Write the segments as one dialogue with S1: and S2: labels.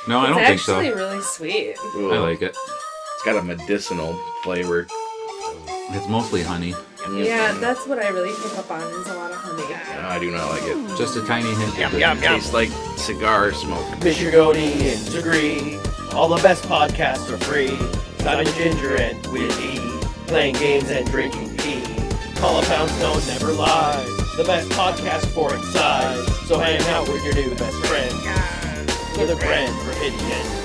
S1: No, I don't think so.
S2: It's actually really sweet.
S3: Ooh,
S1: I like it.
S3: It's got a medicinal flavor.
S1: It's mostly honey.
S2: Yeah, that's what I really pick up on is a lot of honey.
S3: No, I do not like it.
S1: Just a tiny hint.
S3: It tastes like cigar smoke.
S4: Mr. Godin's agree. All the best podcasts are free. Simon Ginger and Willie. Playing games and drinking tea. Call a Poundstone never lies. The best podcast for its size. So hang out with your new best friend. With a Grand Rapidian.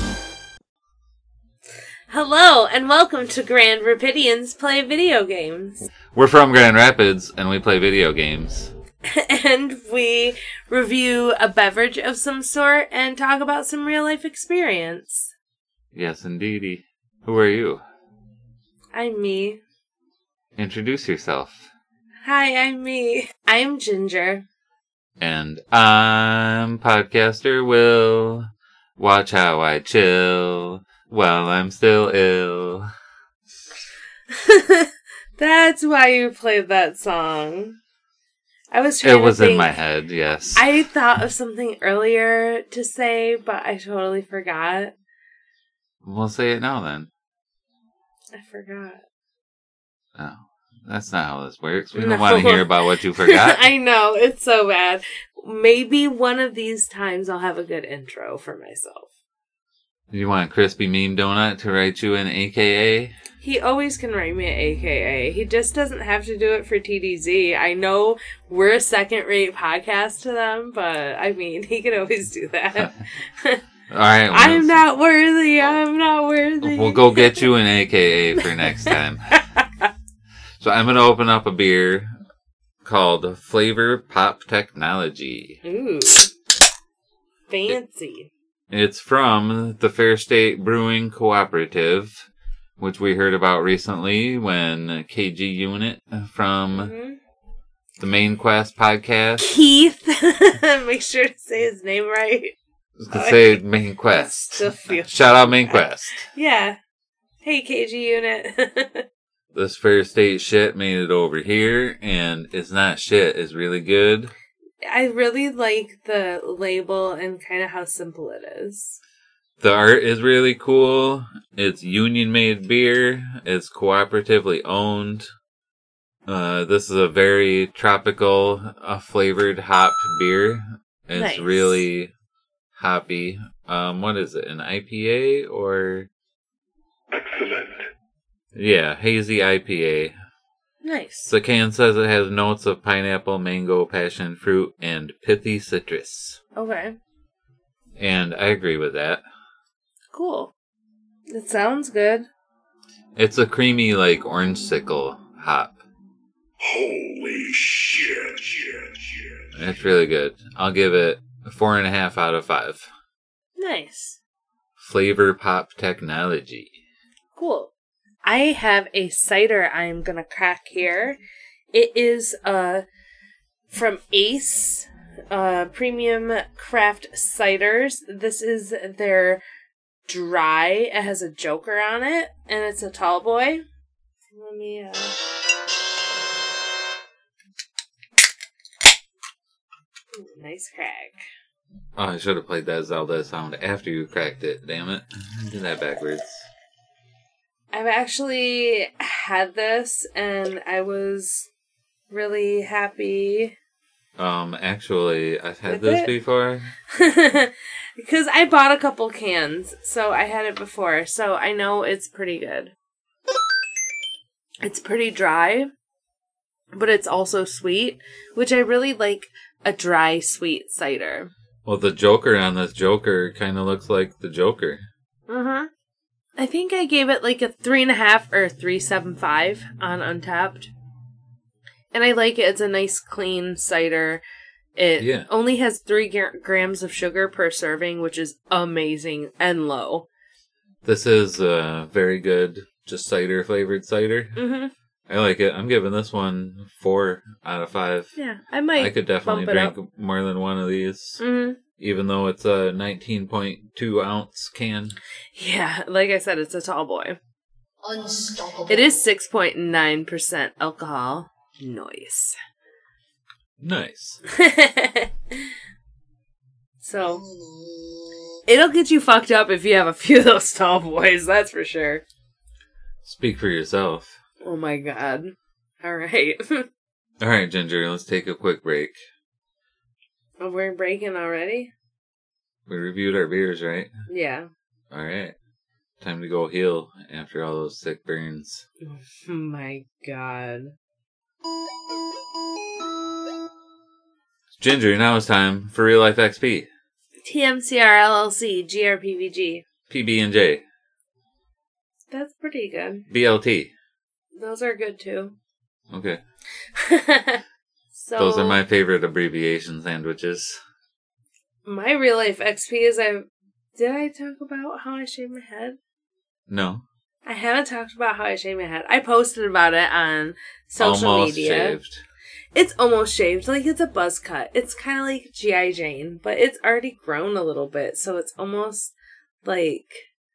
S2: Hello, and welcome to Grand Rapidians Play Video Games.
S1: We're from Grand Rapids, and we play video games.
S2: And we review a beverage of some sort and talk about some real-life experience.
S1: Yes, indeedy. Who are you?
S2: I'm me.
S1: Introduce yourself.
S2: Hi, I'm me. I'm Ginger.
S1: And I'm Podcaster Will. Watch how I chill while I'm still ill.
S2: That's why you played that song. I was trying
S1: It was
S2: to think.
S1: in my head, yes.
S2: I thought of something earlier to say, but I totally forgot.
S1: We'll say it now then.
S2: I forgot.
S1: Oh, that's not how this works. We
S2: No.
S1: don't want to hear about what you forgot.
S2: I know, it's so bad. Maybe one of these times I'll have a good intro for myself.
S1: You want a crispy meme donut to write you an AKA?
S2: He always can write me an AKA. He just doesn't have to do it for TDZ. I know we're a second-rate podcast to them, but I mean, he can always do that.
S1: All right.
S2: I'm not worthy. I'm not worthy.
S1: We'll go get you an AKA for next time. So I'm going to open up a beer called Flavor Pop Technology.
S2: Ooh. Fancy.
S1: It's from the Fair State Brewing Cooperative, which we heard about recently when KG Unit from the Main Quest podcast.
S2: Keith. Make sure to say his name right.
S1: I was going to say Main Quest.
S2: Still feel
S1: Shout out Main Quest.
S2: Yeah. Hey, KG Unit.
S1: This Fair State shit made it over here, and it's not shit. It's really good.
S2: I really like the label and kind of how simple it is.
S1: The art is really cool. It's union-made beer. It's cooperatively owned. This is a very tropical, flavored hopped beer. It's
S2: Nice.
S1: really hoppy. What is it? An IPA or?
S5: Excellent.
S1: Yeah, hazy IPA.
S2: Nice.
S1: The can says it has notes of pineapple, mango, passion fruit, and pithy citrus.
S2: Okay.
S1: And I agree with that.
S2: Cool. It sounds good.
S1: It's a creamy, like, orangesicle hop.
S5: Holy shit.
S1: It's really good. I'll give it 4.5 out of 5.
S2: Nice.
S1: Flavor Pop Technology.
S2: Cool. I have a cider I'm gonna crack here. It is from Ace Premium Craft Ciders. This is their dry. It has a Joker on it, and it's a tall boy. Let me Ooh, nice crack.
S1: Oh, I should have played that Zelda sound after you cracked it. Damn it. I did that backwards.
S2: I've actually had this, and I was really happy.
S1: Actually, I've had
S2: With
S1: this
S2: it?
S1: before.
S2: Because I bought a couple cans, so I had it before, so I know it's pretty good. It's pretty dry, but it's also sweet, which I really like a dry, sweet cider.
S1: Well, the Joker on this Joker kind of looks like the Joker.
S2: Mm-hmm. I think I gave it like a 3.5 or 3.75 on Untapped. And I like it. It's a nice, clean cider. It only has 3 grams of sugar per serving, which is amazing and low.
S1: This is very good, just cider flavored cider.
S2: Mm-hmm.
S1: I like it. I'm giving this one 4 out of 5.
S2: Yeah, I might.
S1: I could definitely
S2: bump it
S1: drink more than one of these.
S2: Mm-hmm.
S1: Even though it's a 19.2 ounce can.
S2: Yeah, like I said, it's a tall boy.
S6: Unstoppable.
S2: It is 6.9% alcohol. Nice.
S1: Nice.
S2: So, It'll get you fucked up if you have a few of those tall boys, that's for sure.
S1: Speak for yourself.
S2: Oh my god. Alright.
S1: Alright, Ginger, let's take a quick break.
S2: Oh, we're breaking already?
S1: We reviewed our beers, right?
S2: Yeah.
S1: Alright. Time to go heal after all those sick burns.
S2: Oh my god.
S1: Ginger, now it's time for Real Life XP.
S2: TMCR LLC, GRPVG.
S1: PB&J.
S2: That's pretty good.
S1: BLT.
S2: Those are good too.
S1: Okay.
S2: So
S1: Those are my favorite abbreviation sandwiches.
S2: my real life XP is did I talk about how I shaved my head?
S1: No.
S2: I haven't talked about how I shaved my head. I posted about it on social
S1: Almost
S2: media.
S1: shaved.
S2: It's almost shaved. Like, it's a buzz cut. It's kind of like G.I. Jane, but it's already grown a little bit, so it's almost like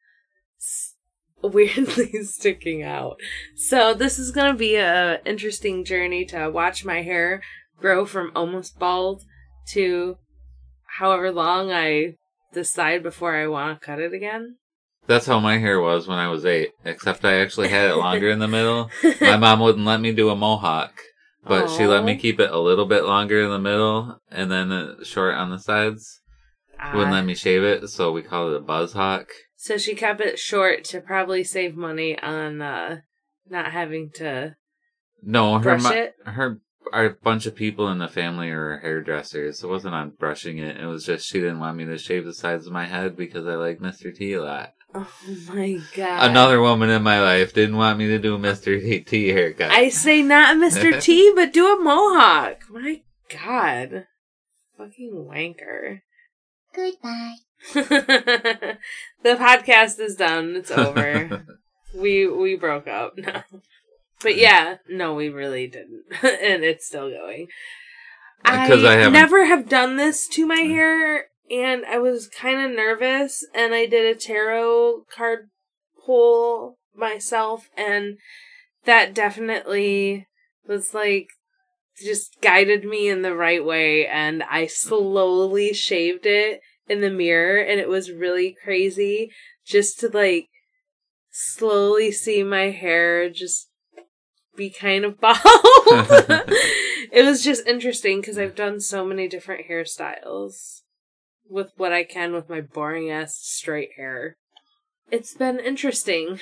S2: weirdly sticking out. So this is going to be a interesting journey to watch my hair grow from almost bald to however long I decide before I want to cut it again.
S1: That's how my hair was when I was 8, except I actually had it longer in the middle. My mom wouldn't let me do a mohawk, but she let me keep it a little bit longer in the middle and then short on the sides. Wouldn't let me shave it, so we called it a buzz hawk.
S2: So she kept it short to probably save money on not having to brush it?
S1: Our bunch of people in the family are hairdressers. It wasn't on brushing it. It was just she didn't want me to shave the sides of my head because I like Mr. T a lot.
S2: Oh my god.
S1: Another woman in my life didn't want me to do a Mr. T haircut.
S2: I say not a Mr. T, but do a mohawk. My god. Fucking wanker.
S6: Goodbye.
S2: The podcast is done. It's over. We broke up. No. But yeah, no, we really didn't. And it's still going. I never have done this to my hair, and I was kind of nervous, and I did a tarot card pull myself, and that definitely was like, just guided me in the right way, and I slowly shaved it in the mirror, and it was really crazy just to like slowly see my hair just be kind of bald. It was just interesting because I've done so many different hairstyles with what I can with my boring ass straight hair. It's been interesting.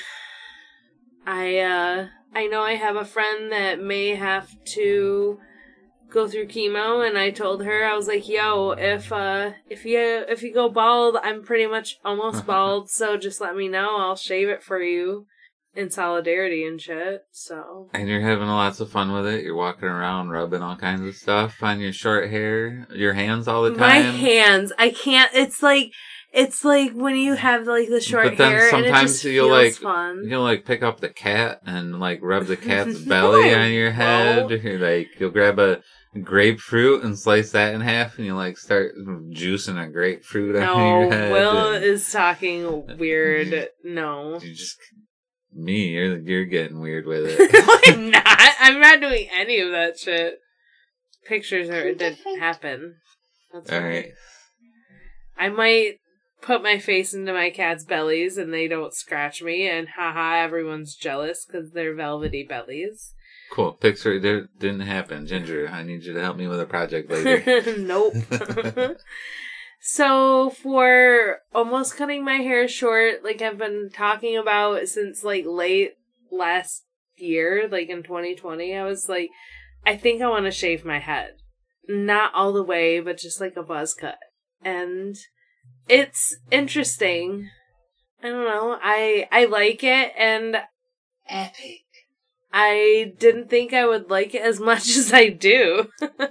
S2: I know I have a friend that may have to go through chemo, and I told her, I was like, yo, if you go bald, I'm pretty much almost bald, so just let me know, I'll shave it for you in solidarity and shit. So, and
S1: you're having lots of fun with it. You're walking around rubbing all kinds of stuff on your short hair, your hands all the time.
S2: My hands, I can't. It's like when you have like the short hair, and it just feels fun.
S1: You'll like pick up the cat and like rub the cat's belly on your head. You'll grab a grapefruit and slice that in half, and you like start juicing a grapefruit on your head.
S2: Will is talking weird. No,
S1: you're getting weird with it.
S2: No, I'm not. I'm not doing any of that shit. Pictures it didn't happen. That's all right. I might put my face into my cat's bellies and they don't scratch me, and haha, everyone's jealous because they're velvety bellies.
S1: Cool. Picture it didn't happen. Ginger, I need you to help me with a project later.
S2: Nope. So for almost cutting my hair short, like I've been talking about since like late last year, like in 2020, I was like, I think I want to shave my head. Not all the way, but just like a buzz cut. And it's interesting. I don't know. I like it, and
S6: epic.
S2: I didn't think I would like it as much as I do.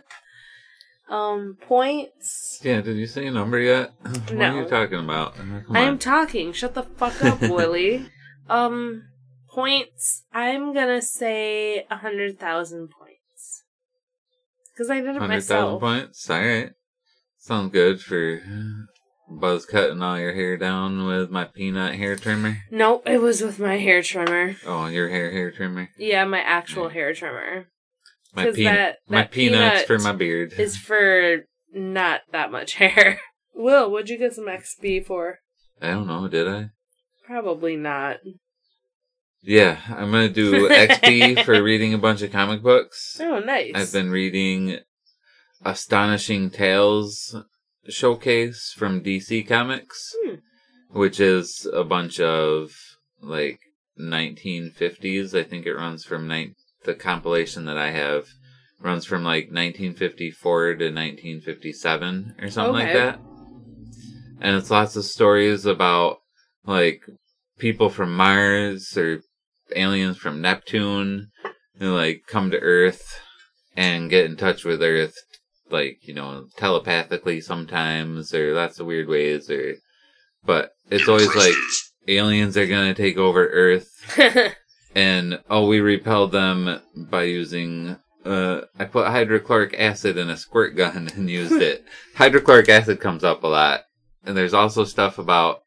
S2: Points?
S1: Yeah, did you say a number yet? What are you talking about?
S2: I'm talking. Shut the fuck up, Willie. Points. I'm gonna say 100,000 points. Because I did it
S1: 100,000
S2: myself.
S1: points? Alright. Sounds good for buzz cutting all your hair down with my peanut hair trimmer.
S2: Nope, it was with my hair trimmer.
S1: Oh, your hair trimmer?
S2: Yeah, my actual hair trimmer.
S1: My peanuts for my beard.
S2: Is for not that much hair. Will, what'd you get some XP for?
S1: I don't know, did I?
S2: Probably not.
S1: Yeah, I'm gonna do XP for reading a bunch of comic books.
S2: Oh, nice.
S1: I've been reading Astonishing Tales Showcase from DC Comics, which is a bunch of, like, 1950s. I think it runs from the compilation that I have runs from like 1954 to 1957 or something like that. And it's lots of stories about like people from Mars or aliens from Neptune who like come to Earth and get in touch with Earth, like, you know, telepathically sometimes, or lots of weird ways, but it's always like aliens are gonna take over Earth. And, we repelled them by using, I put hydrochloric acid in a squirt gun and used it. Hydrochloric acid comes up a lot. And there's also stuff about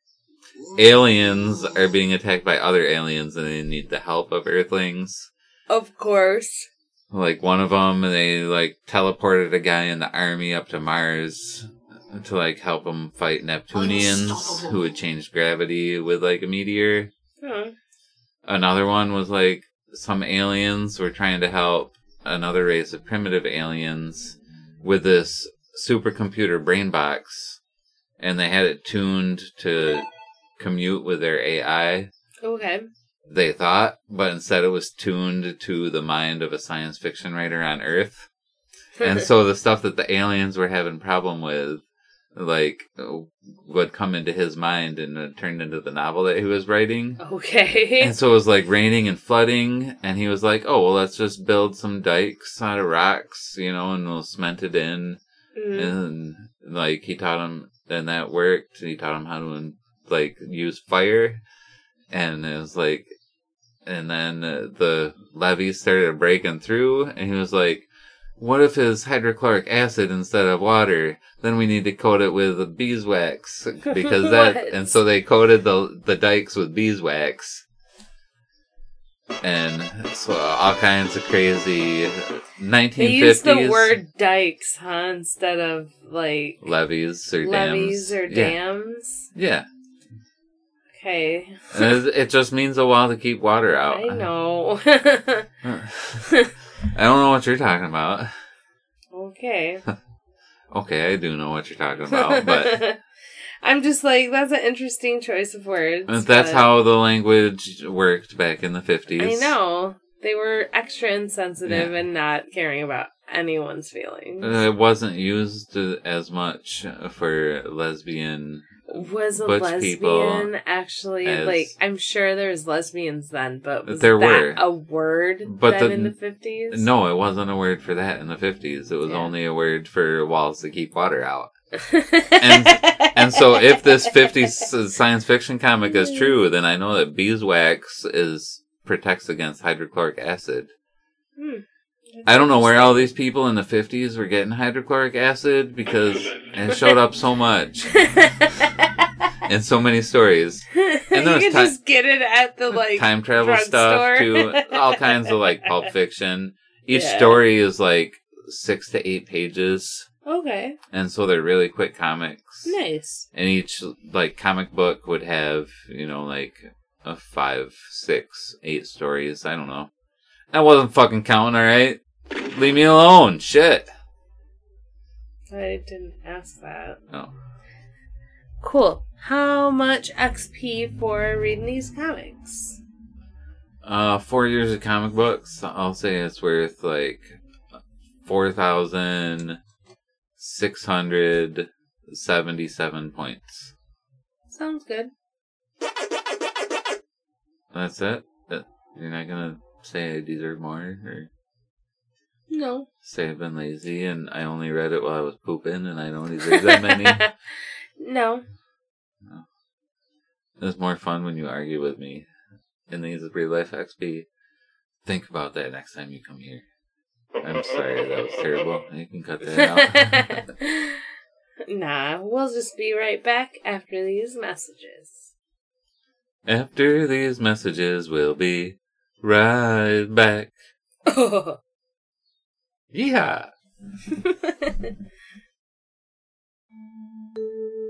S1: aliens are being attacked by other aliens and they need the help of Earthlings.
S2: Of course.
S1: Like, one of them, they, like, teleported a guy in the army up to Mars to, like, help him fight Neptunians who had changed gravity with, like, a meteor.
S2: Oh.
S1: Another one was like some aliens were trying to help another race of primitive aliens with this supercomputer brain box, and they had it tuned to commute with their AI.
S2: Okay.
S1: They thought, but instead it was tuned to the mind of a science fiction writer on Earth. And so the stuff that the aliens were having problem with, like, would come into his mind and it turned into the novel that he was writing.
S2: Okay.
S1: And so it was like raining and flooding, and he was like, oh, well, let's just build some dikes out of rocks, you know, and we'll cement it in. And, like, he taught him, and that worked. He taught him how to, like, use fire. And it was like, and then the levees started breaking through, and he was like, what if it's hydrochloric acid instead of water? Then we need to coat it with beeswax, because that, and so they coated the dikes with beeswax. And so all kinds of crazy 1950s.
S2: They used the word dikes, huh? Instead of, like,
S1: levees or
S2: dams.
S1: Yeah.
S2: Okay.
S1: And it just means a while to keep water out.
S2: I know.
S1: I don't know what you're talking about.
S2: Okay.
S1: Okay, I do know what you're talking about, but
S2: I'm just like, that's an interesting choice of words.
S1: That's how the language worked back in the 50s.
S2: I know. They were extra insensitive and not caring about anyone's feelings.
S1: It wasn't used as much for lesbian.
S2: Was a
S1: butch
S2: lesbian actually, like, I'm sure there was lesbians then, but was
S1: there
S2: that
S1: were
S2: a word then in the 50s?
S1: No, it wasn't a word for that in the 50s. It was only a word for walls to keep water out. and so if this 50s science fiction comic is true, then I know that beeswax protects against hydrochloric acid. I don't know where all these people in the 50s were getting hydrochloric acid, because it showed up so much in so many stories. And
S2: you can just get it at the, like,
S1: time travel stuff too, all kinds of, like, Pulp Fiction. Each story is like 6 to 8 pages.
S2: Okay.
S1: And so they're really quick comics.
S2: Nice.
S1: And each, like, comic book would have, you know, like, 5, 6, 8 stories. I don't know. I wasn't fucking counting, alright? Leave me alone. Shit.
S2: I didn't ask that.
S1: Oh.
S2: Cool. How much XP for reading these comics?
S1: 4 years of comic books, I'll say it's worth, like, 4,677 points.
S2: Sounds good.
S1: That's it? You're not gonna say I deserve more? Or
S2: No.
S1: say I've been lazy and I only read it while I was pooping and I don't deserve that many?
S2: No.
S1: It's more fun when you argue with me in these real life XP. Think about that next time you come here. I'm sorry, that was terrible. You can cut that out.
S2: Nah, we'll just be right back after these messages.
S1: After these messages, we'll be right back. Yeah.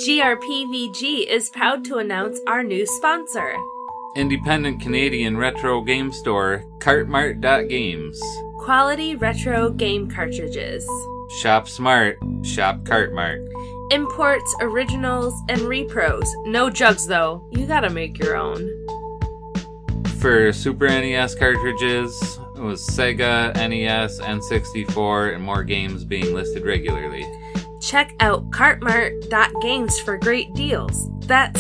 S2: GRPVG is proud to announce our new sponsor.
S1: Independent Canadian retro game store, Cartmart.games.
S2: Quality retro game cartridges.
S1: Shop smart, shop Cartmart.
S2: Imports, originals, and repros. No jugs though. You gotta make your own.
S1: For Super NES cartridges, it was Sega, NES, N64, and more games being listed regularly.
S2: Check out Cartmart.games for great deals. That's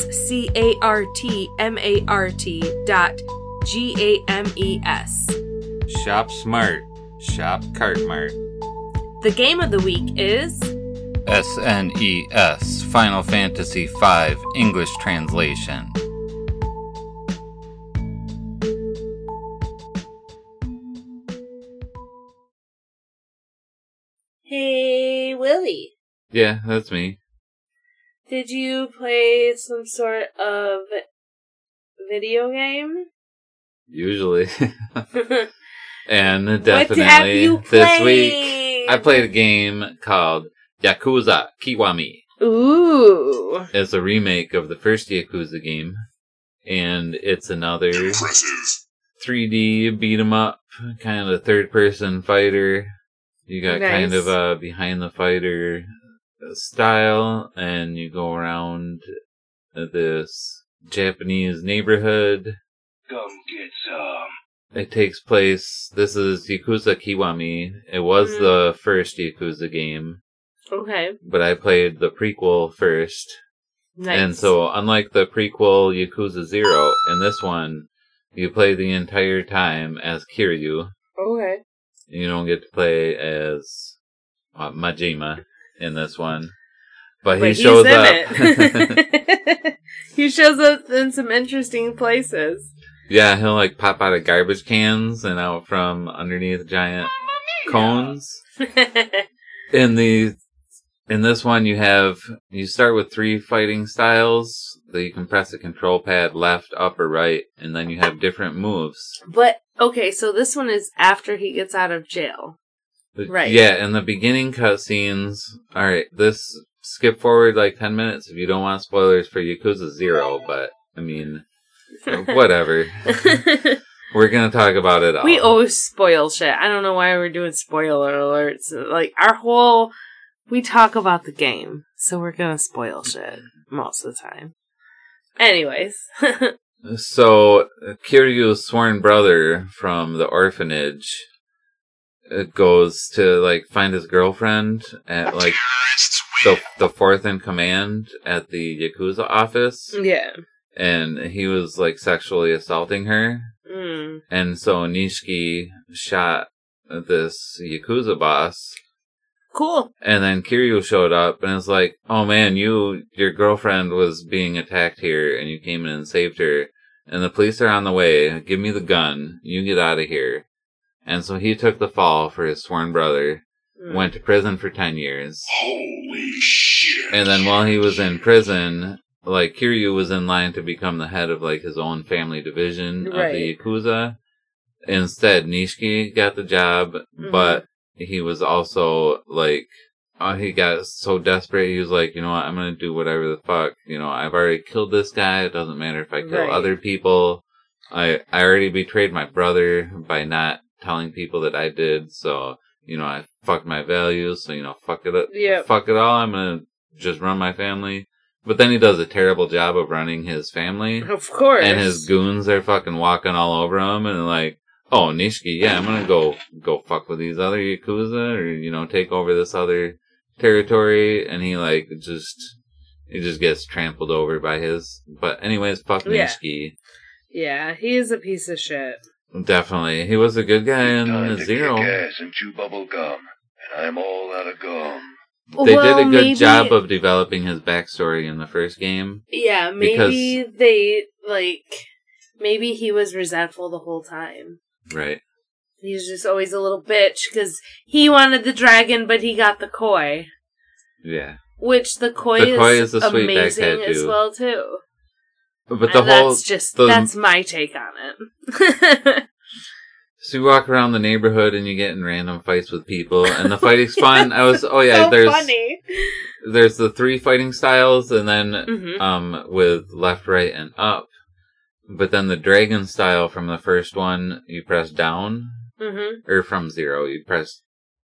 S2: CARTMART.GAMES.
S1: Shop smart, shop Cartmart.
S2: The game of the week is
S1: SNES Final Fantasy V English translation.
S2: Hey, Willie.
S1: Yeah, that's me.
S2: Did you play some sort of video game?
S1: Usually. And
S2: What have
S1: definitely
S2: you
S1: this
S2: played?
S1: week I played a game called Yakuza Kiwami.
S2: Ooh.
S1: It's a remake of the first Yakuza game, and it's another
S5: Impressive.
S1: 3D beat 'em up, kind of third-person fighter. You got kind
S2: Nice.
S1: of a behind-the-fighter style, and you go around this Japanese neighborhood.
S5: Come get some.
S1: It takes place, this is Yakuza Kiwami. It was the first Yakuza game,
S2: Okay.
S1: but I played the prequel first.
S2: Nice.
S1: And so, unlike the prequel Yakuza 0, in this one, you play the entire time as Kiryu.
S2: Okay.
S1: You don't get to play as Majima in this one. But he
S2: But
S1: shows
S2: he's in
S1: up.
S2: it. He shows up in some interesting places.
S1: Yeah, he'll like pop out of garbage cans and out from underneath giant cones. In this one you start with 3 fighting styles that you can press the control pad left, up, or right, and then you have different moves.
S2: But, okay, so this one is after he gets out of jail. Right.
S1: Yeah, in the beginning cutscenes, alright, skip forward like 10 minutes if you don't want spoilers for Yakuza 0, but, I mean, whatever. We're gonna talk about it all.
S2: We always spoil shit. I don't know why we're doing spoiler alerts. Like, we talk about the game, so we're gonna spoil shit most of the time. Anyways.
S1: So, Kiryu's sworn brother from the orphanage goes to, like, find his girlfriend at, like, the fourth in command at the Yakuza office.
S2: Yeah.
S1: And he was, like, sexually assaulting her.
S2: Mm.
S1: And so Nishiki shot this Yakuza boss.
S2: Cool.
S1: And then Kiryu showed up and was like, oh man, your girlfriend was being attacked here and you came in and saved her. And the police are on the way. Give me the gun. You get out of here. And so he took the fall for his sworn brother. Went to prison for 10 years.
S5: Holy shit.
S1: And then while he was in prison, like, Kiryu was in line to become the head of, like, his own family division of the Yakuza. Instead, Nishiki got the job, but he was also, like, he got so desperate, he was like, you know what, I'm gonna do whatever the fuck. You know, I've already killed this guy, it doesn't matter if I kill other people. I already betrayed my brother by not telling people that I did, so, you know, I fucked my values, so, you know, fuck it up.
S2: Yep.
S1: Fuck it all, I'm gonna just run my family. But then he does a terrible job of running his family.
S2: Of course.
S1: And his goons are fucking walking all over him and like, oh, Nishiki, yeah, I'm gonna go fuck with these other Yakuza or, you know, take over this other territory. And he like, he just gets trampled over by but anyways, fuck Nishiki.
S2: Yeah, he is a piece of shit.
S1: Definitely. He was a good guy in Zero.
S5: Gas and chew bubble gum, and I'm all out of gum.
S1: They did a good job of developing his backstory in the first game.
S2: Yeah, maybe maybe he was resentful the whole time.
S1: Right.
S2: He was just always a little bitch because he wanted the dragon, but he got the koi.
S1: Yeah.
S2: Which the koi
S1: is a sweet
S2: amazing
S1: back
S2: as
S1: tattoo.
S2: well too.
S1: But the
S2: And
S1: whole
S2: that's my take on it.
S1: So you walk around the neighborhood and you get in random fights with people, and the fighting's fun.
S2: So funny.
S1: There's the 3 fighting styles, and then
S2: Mhm.
S1: with left, right, and up. But then the dragon style from the first one, you press down, or from 0, you press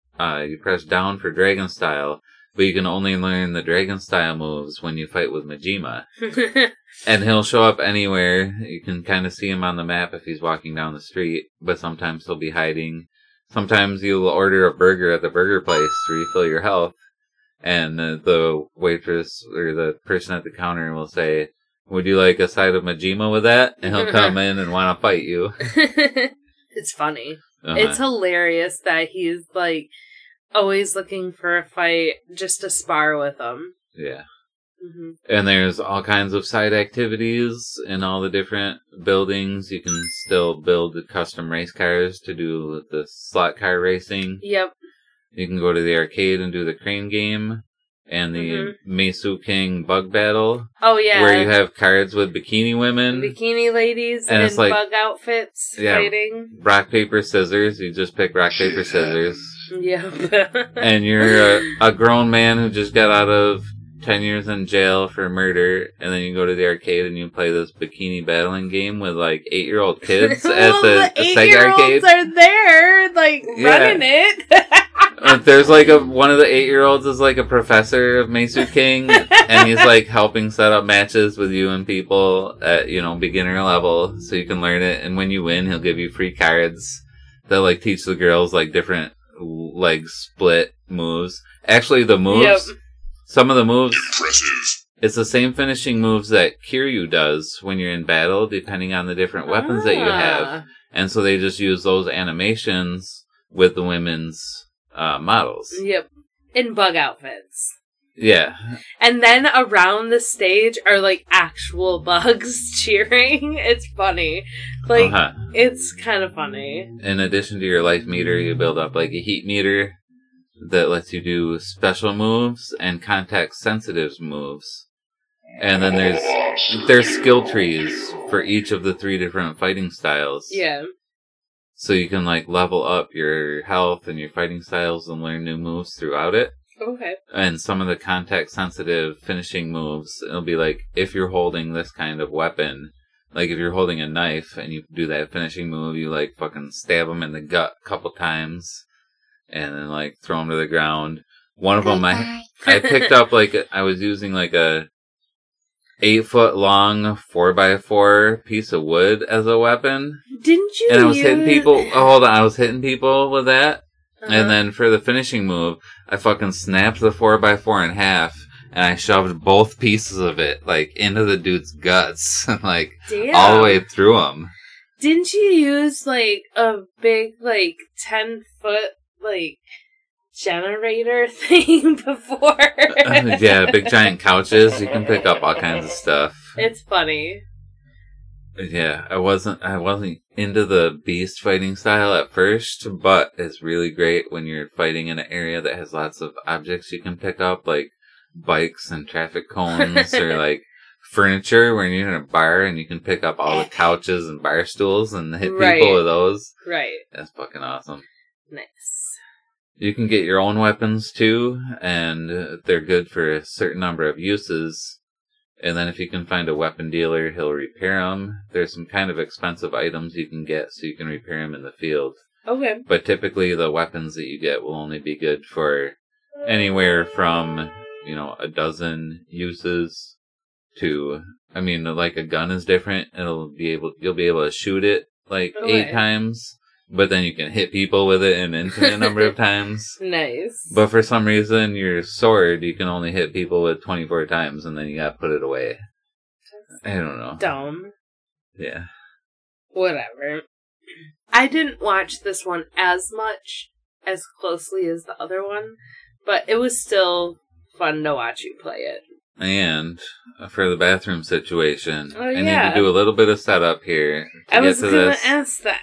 S1: down for dragon style. But you can only learn the dragon style moves when you fight with Majima. And he'll show up anywhere. You can kind of see him on the map if he's walking down the street, but sometimes he'll be hiding. Sometimes you'll order a burger at the burger place to refill your health, and the waitress or the person at the counter will say, "Would you like a side of Majima with that?" And he'll come in and want to fight you.
S2: It's funny.
S1: Uh-huh.
S2: It's hilarious that he's like always looking for a fight just to spar with them.
S1: Yeah.
S2: Mm-hmm.
S1: And there's all kinds of side activities in all the different buildings. You can still build custom race cars to do the slot car racing.
S2: Yep.
S1: You can go to the arcade and do the crane game and the Mesu King bug battle.
S2: Oh, yeah.
S1: Where you have cards with bikini women.
S2: Bikini ladies
S1: And
S2: in
S1: it's like-
S2: bug outfits fighting.
S1: Rock, paper, scissors. You just pick rock, paper, scissors.
S2: Yep.
S1: And you're a grown man who just got out of 10 years in jail for murder, and then you go to the arcade and you play this bikini battling game with like 8-year-old kids at
S2: Well,
S1: the Sega arcade.
S2: 8-year-olds are there, like, running it.
S1: There's like one of the 8-year-olds is like a professor of Mesu King, and he's like helping set up matches with you and people at, beginner level so you can learn it. And when you win, he'll give you free cards that like teach the girls like different like split moves. Actually, the moves, some of the moves, it's the same finishing moves that Kiryu does when you're in battle, depending on the different weapons that you have. And so they just use those animations with the women's models.
S2: Yep. In bug outfits.
S1: Yeah.
S2: And then around the stage are like actual bugs cheering. It's funny. Like, it's kind of funny.
S1: In addition to your life meter, you build up like a heat meter that lets you do special moves and contact sensitive moves. And then there's skill trees for each of the 3 different fighting styles.
S2: Yeah.
S1: So you can like level up your health and your fighting styles and learn new moves throughout it.
S2: Okay.
S1: And some of the contact sensitive finishing moves, it'll be like if you're holding this kind of weapon, like if you're holding a knife and you do that finishing move, you like fucking stab them in the gut a couple times and then like throw them to the ground. One of them I picked up like I was using like a 8-foot long 4x4 piece of wood as a weapon.
S2: Didn't you?
S1: And I was hitting people. Oh, hold on, I was hitting people with that. And then for the finishing move, I fucking snapped the 4x4 in half, and I shoved both pieces of it like into the dude's guts, like all the way through him.
S2: Didn't you use like a big 10-foot generator thing before?
S1: Yeah, big giant couches. You can pick up all kinds of stuff.
S2: It's funny.
S1: Yeah, I wasn't into the beast fighting style at first, but it's really great when you're fighting in an area that has lots of objects you can pick up, like bikes and traffic cones, or like furniture when you're in a bar and you can pick up all the couches and bar stools and hit people with those.
S2: Right.
S1: That's fucking awesome.
S2: Nice.
S1: You can get your own weapons too, and they're good for a certain number of uses. And then if you can find a weapon dealer, he'll repair them. There's some kind of expensive items you can get so you can repair them in the field.
S2: Okay.
S1: But typically the weapons that you get will only be good for anywhere from, a dozen uses to, like a gun is different. You'll be able to shoot it like 8 times, but then you can hit people with it an infinite number of times.
S2: Nice.
S1: But for some reason, your sword, you can only hit people with 24 times, and then you gotta put it away. I don't know.
S2: Dumb.
S1: Yeah.
S2: Whatever. I didn't watch this one as closely as the other one, but it was still fun to watch you play it.
S1: And for the bathroom situation,
S2: I
S1: need to do a little bit of setup here.
S2: I was gonna ask that.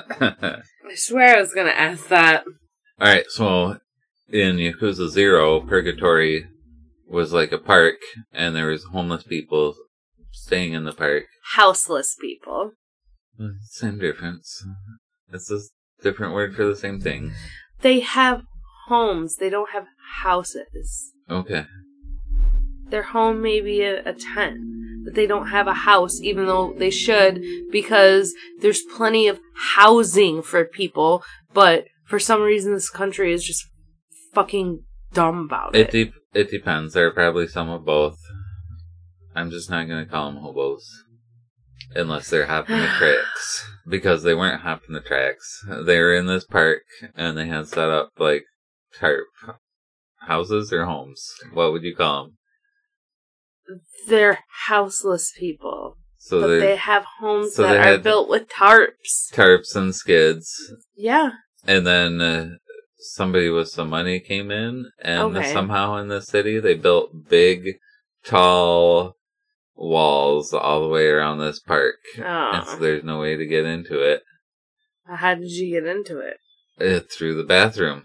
S2: I swear I was gonna ask that.
S1: Alright, so in Yakuza 0, Purgatory was like a park, and there was homeless people staying in the park.
S2: Houseless people.
S1: Same difference. It's just different word for the same thing.
S2: They have homes. They don't have houses.
S1: Okay.
S2: Their home may be a tent, but they don't have a house, even though they should, because there's plenty of housing for people, but for some reason this country is just fucking dumb about it.
S1: It depends. There are probably some of both. I'm just not going to call them hobos. Unless they're hopping the tracks. Because they weren't hopping the tracks. They were in this park, and they had set up, like, tarp houses or homes. What would you call them?
S2: They're houseless people.
S1: So
S2: but they have homes that are
S1: had
S2: built with tarps.
S1: Tarps and skids.
S2: Yeah.
S1: And then somebody with some money came in, and somehow in the city they built big, tall walls all the way around this park.
S2: Oh.
S1: And so there's no way to get into it.
S2: How did you get into it?
S1: Through the bathroom.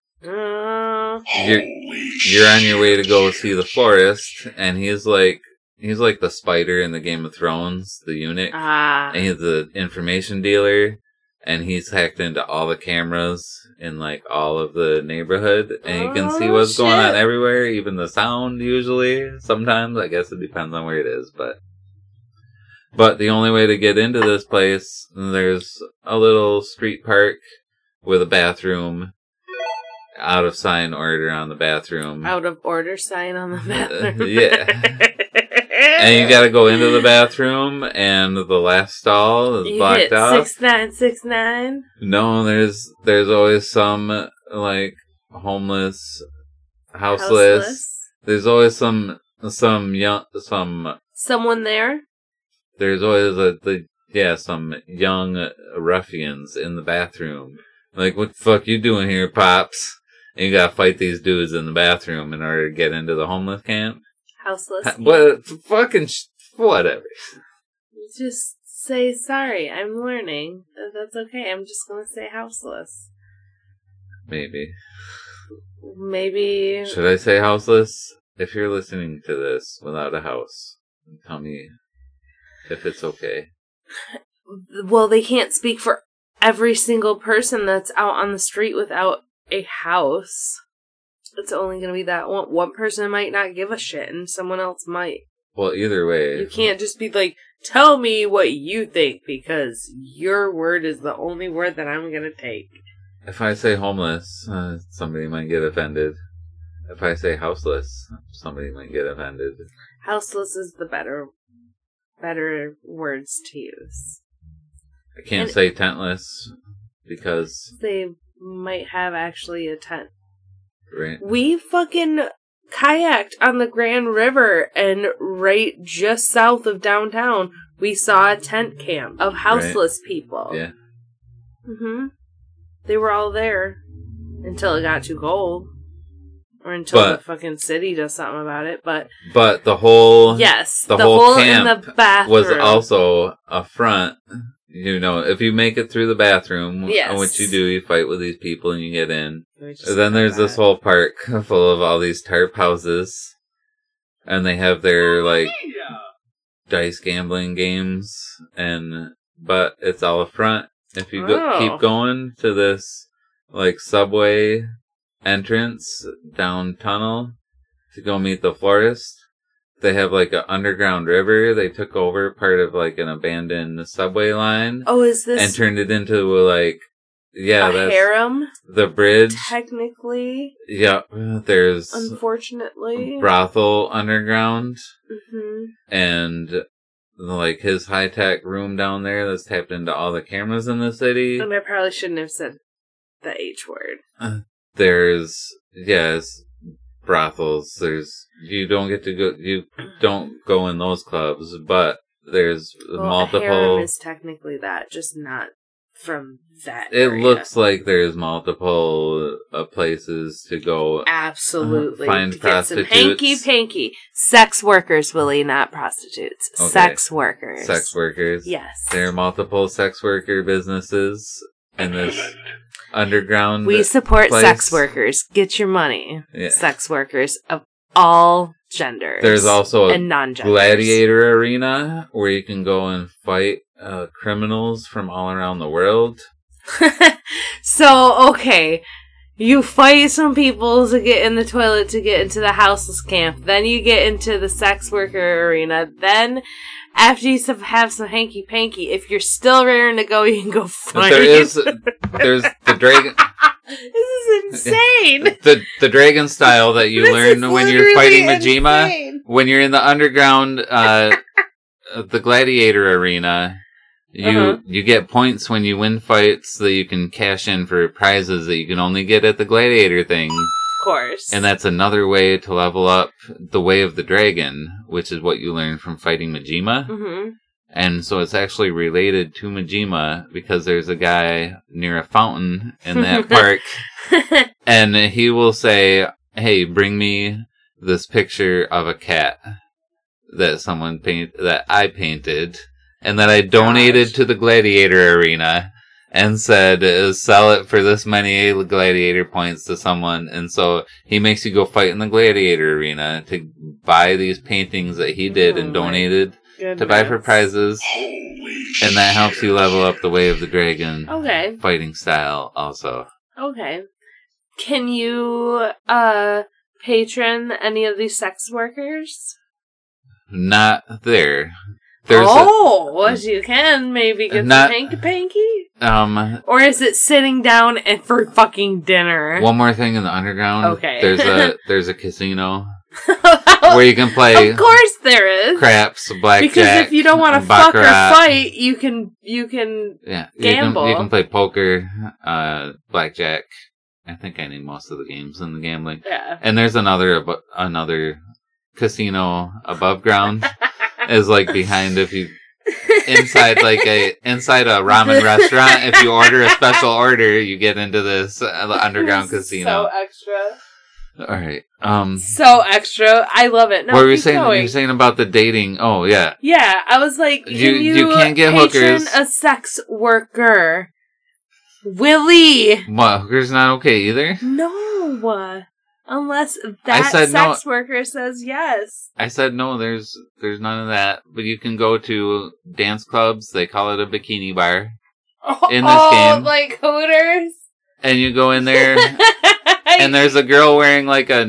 S1: You're on your way to go see the florist, and he's like the spider in the Game of Thrones, the eunuch. And he's the information dealer, and he's hacked into all the cameras in like all of the neighborhood, and you can see what's going on everywhere, even the sound usually. Sometimes, I guess it depends on where it is, but the only way to get into this place, there's a little street park with a bathroom. Out of sign order on the bathroom.
S2: Out of order sign on the bathroom.
S1: Yeah. And you gotta go into the bathroom, and the last stall is blocked off.
S2: 6969?
S1: No, there's always some, like, homeless, houseless. There's always some
S2: someone there?
S1: There's always some young ruffians in the bathroom. Like, what the fuck you doing here, Pops? And you gotta fight these dudes in the bathroom in order to get into the homeless camp.
S2: Houseless.
S1: What? Fucking whatever.
S2: Just say sorry. I'm learning. That's okay. I'm just gonna say houseless.
S1: Maybe.
S2: Should
S1: I say houseless? If you're listening to this without a house, tell me if it's okay.
S2: Well, they can't speak for every single person that's out on the street without a house. It's only going to be that one person might not give a shit and someone else might.
S1: Well, either way.
S2: You can't just be like, tell me what you think, because your word is the only word that I'm going to take.
S1: If I say homeless, somebody might get offended. If I say houseless, somebody might get offended.
S2: Houseless is the better words to use.
S1: I can't say tentless because
S2: they might have actually a tent.
S1: Right.
S2: We fucking kayaked on the Grand River, and right just south of downtown, we saw a tent camp of houseless people.
S1: Yeah.
S2: They were all there until it got too cold. Or until the fucking city does something about it, but the
S1: whole
S2: the whole camp in the bathroom
S1: was also a front. You know, if you make it through the bathroom, what you do, you fight with these people and you get in. Then there's this whole park full of all these tarp houses, and they have their like dice gambling games, but it's all a front. If you keep going to this like subway entrance down tunnel to go meet the florist, they have like an underground river. They took over part of like an abandoned subway line.
S2: Oh, is this?
S1: And turned it into like, that's
S2: harem?
S1: The bridge.
S2: Technically.
S1: Yeah, there's
S2: unfortunately
S1: brothel underground. And like his high-tech room down there that's tapped into all the cameras in the city.
S2: And I probably shouldn't have said the H word.
S1: There's brothels. You don't go in those clubs, but there's multiple.
S2: A harem is technically that, just not from that
S1: It
S2: area.
S1: looks like there's multiple places to go.
S2: Absolutely.
S1: Find
S2: to
S1: prostitutes.
S2: Get some hanky-panky. Sex workers, Willie, not prostitutes.
S1: Okay.
S2: Sex workers.
S1: Sex workers.
S2: Yes.
S1: There are multiple sex worker businesses in this underground.
S2: We support
S1: place.
S2: sex workers. Get your money.
S1: Yeah.
S2: Sex workers of all genders.
S1: There's also
S2: and non-genders.
S1: Gladiator arena where you can go and fight criminals from all around the world.
S2: So, okay. You fight some people to get in the toilet to get into the houseless camp. Then you get into the sex worker arena. Then, after you have some hanky-panky, if you're still raring to go, you can go fight.
S1: There's the dragon.
S2: This is insane.
S1: The dragon style that you learn when you're fighting Majima. When you're in the underground, the gladiator arena. You get points when you win fights that you can cash in for prizes that you can only get at the gladiator thing.
S2: Of course.
S1: And that's another way to level up the Way of the Dragon, which is what you learn from fighting Majima.
S2: Mm-hmm.
S1: And so it's actually related to Majima because there's a guy near a fountain in that park. And he will say, hey, bring me this picture of a cat that I painted. And that I donated to the gladiator arena and said, sell it for this many gladiator points to someone. And so he makes you go fight in the gladiator arena to buy these paintings that he did and donated to buy for prizes. And that helps you level up the Way of the Dragon fighting style also.
S2: Okay. Can you patron any of these sex workers?
S1: Not there.
S2: You can maybe get some hanky-panky?
S1: Or
S2: is it sitting down and for fucking dinner?
S1: One more thing in the underground.
S2: Okay.
S1: There's a casino where you can play.
S2: Of course there is.
S1: Craps, blackjack.
S2: Because if you don't want to fuck or fight, you can gamble.
S1: You can play poker, blackjack. I think I need most of the games in the gambling.
S2: Yeah.
S1: And there's another casino above ground. Is like behind inside a ramen restaurant. If you order a special order, you get into this underground casino.
S2: So extra.
S1: All right.
S2: So extra. I love it. No,
S1: what were you saying? You were saying about the dating? Oh yeah.
S2: Yeah, I was like, you
S1: can't get
S2: patron
S1: hookers.
S2: A sex worker. Willie.
S1: What? Hookers not okay either?
S2: No. Unless that sex worker says yes.
S1: I said no, there's none of that. But you can go to dance clubs, they call it a bikini bar. In this game.
S2: Like Hooters?
S1: And you go in there, and there's a girl wearing like a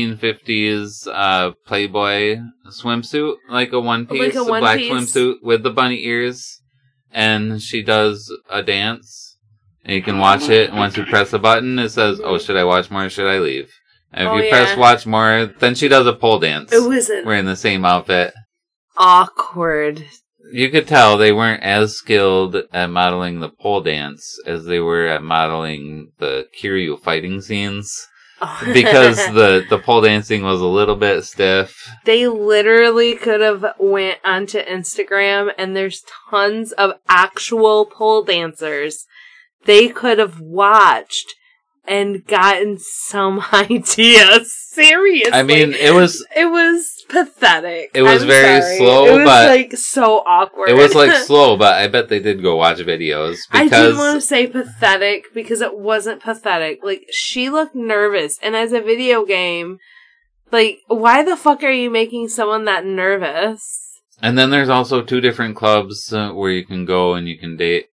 S1: 1950s Playboy swimsuit, like a one-piece, a black swimsuit with the bunny ears. And she does a dance, and you can watch it, and once you press a button, it says, oh, should I watch more or should I leave? And if you press watch more, then she does a pole dance.
S2: It wasn't.
S1: Wearing the same outfit.
S2: Awkward.
S1: You could tell they weren't as skilled at modeling the pole dance as they were at modeling the Kiryu fighting scenes. Because the pole dancing was a little bit stiff.
S2: They literally could have went onto Instagram and there's tons of actual pole dancers. They could have watched and gotten some ideas. Seriously.
S1: I mean, it was
S2: pathetic.
S1: It was very slow,
S2: it was like so awkward.
S1: It was like slow, but I bet they did go watch videos.
S2: I didn't want to say pathetic because it wasn't pathetic. Like, she looked nervous, and as a video game, like, why the fuck are you making someone that nervous?
S1: And then there's also 2 different clubs where you can go and you can date.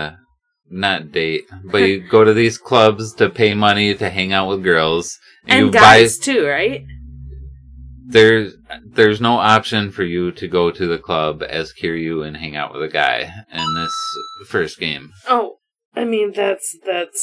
S1: Not date, but you go to these clubs to pay money to hang out with girls.
S2: And guys too, right?
S1: There's no option for you to go to the club as Kiryu and hang out with a guy in this first game.
S2: Oh, I mean that's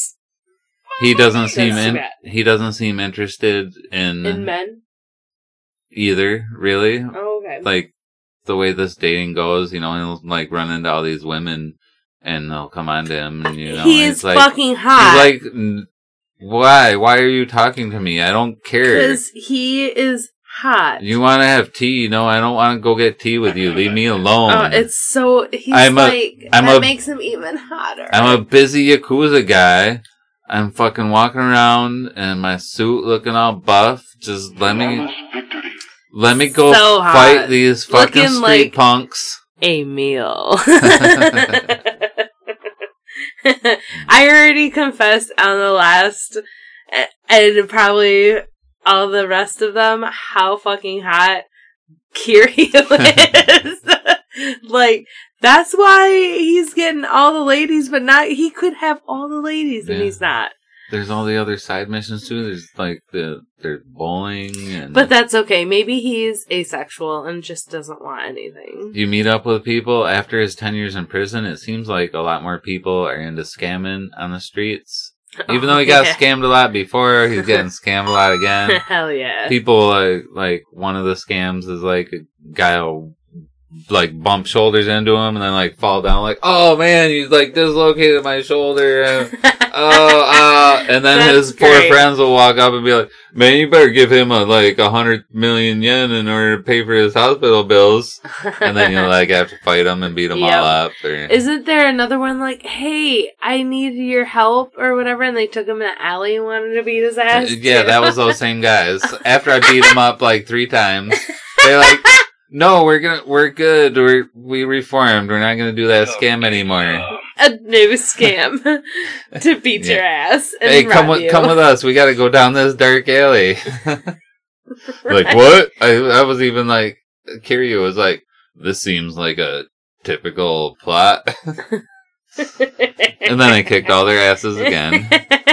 S1: he doesn't seem interested in
S2: men
S1: either, really.
S2: Oh, okay.
S1: Like the way this dating goes, he'll like run into all these women. And they'll come on to him, and
S2: he is like, fucking hot.
S1: He's like, why? Why are you talking to me? I don't care.
S2: Because he is hot.
S1: You want to have tea? No, I don't want to go get tea with you. Leave me alone.
S2: Oh, it's so... that makes him even hotter.
S1: I'm a busy Yakuza guy. I'm fucking walking around in my suit looking all buff. Just let me go fight these fucking
S2: looking
S1: street punks.
S2: A meal. I already confessed on the last, and probably all the rest of them, how fucking hot Kiryu is. Like, That's why he's getting all the ladies, but not. He could have all the ladies, and
S1: Yeah.
S2: he's not.
S1: There's all the other side missions too. There's like there's bowling and.
S2: But that's okay. Maybe he's asexual and just doesn't want anything.
S1: You meet up with people after his 10 years in prison. It seems like a lot more people are into scamming on the streets. Even though he got scammed a lot before, he's getting scammed a lot again.
S2: Hell yeah.
S1: People like one of the scams is like a guy will like bump shoulders into him and then like fall down like, oh man, you like dislocated my shoulder. And then
S2: That's
S1: his poor
S2: great.
S1: friends will walk up and be like, man, you better give him 100 million yen in order to pay for his hospital bills. And then you like have to fight him and beat them
S2: Yep.
S1: all up. Or
S2: Isn't there another one like, hey, I need your help or whatever, and they took him in the alley and wanted to beat his ass?
S1: yeah,
S2: too?
S1: that was those same guys. After I beat him up like 3 times, they're like, no, we're good. We reformed. We're not gonna do that scam anymore.
S2: a new scam to beat
S1: Yeah.
S2: your ass. And
S1: Hey, come
S2: rob you.
S1: with us. We gotta go down this dark alley. Like, what? I was even like, Kiryu was like, this seems like a typical plot. And then I kicked all their asses again.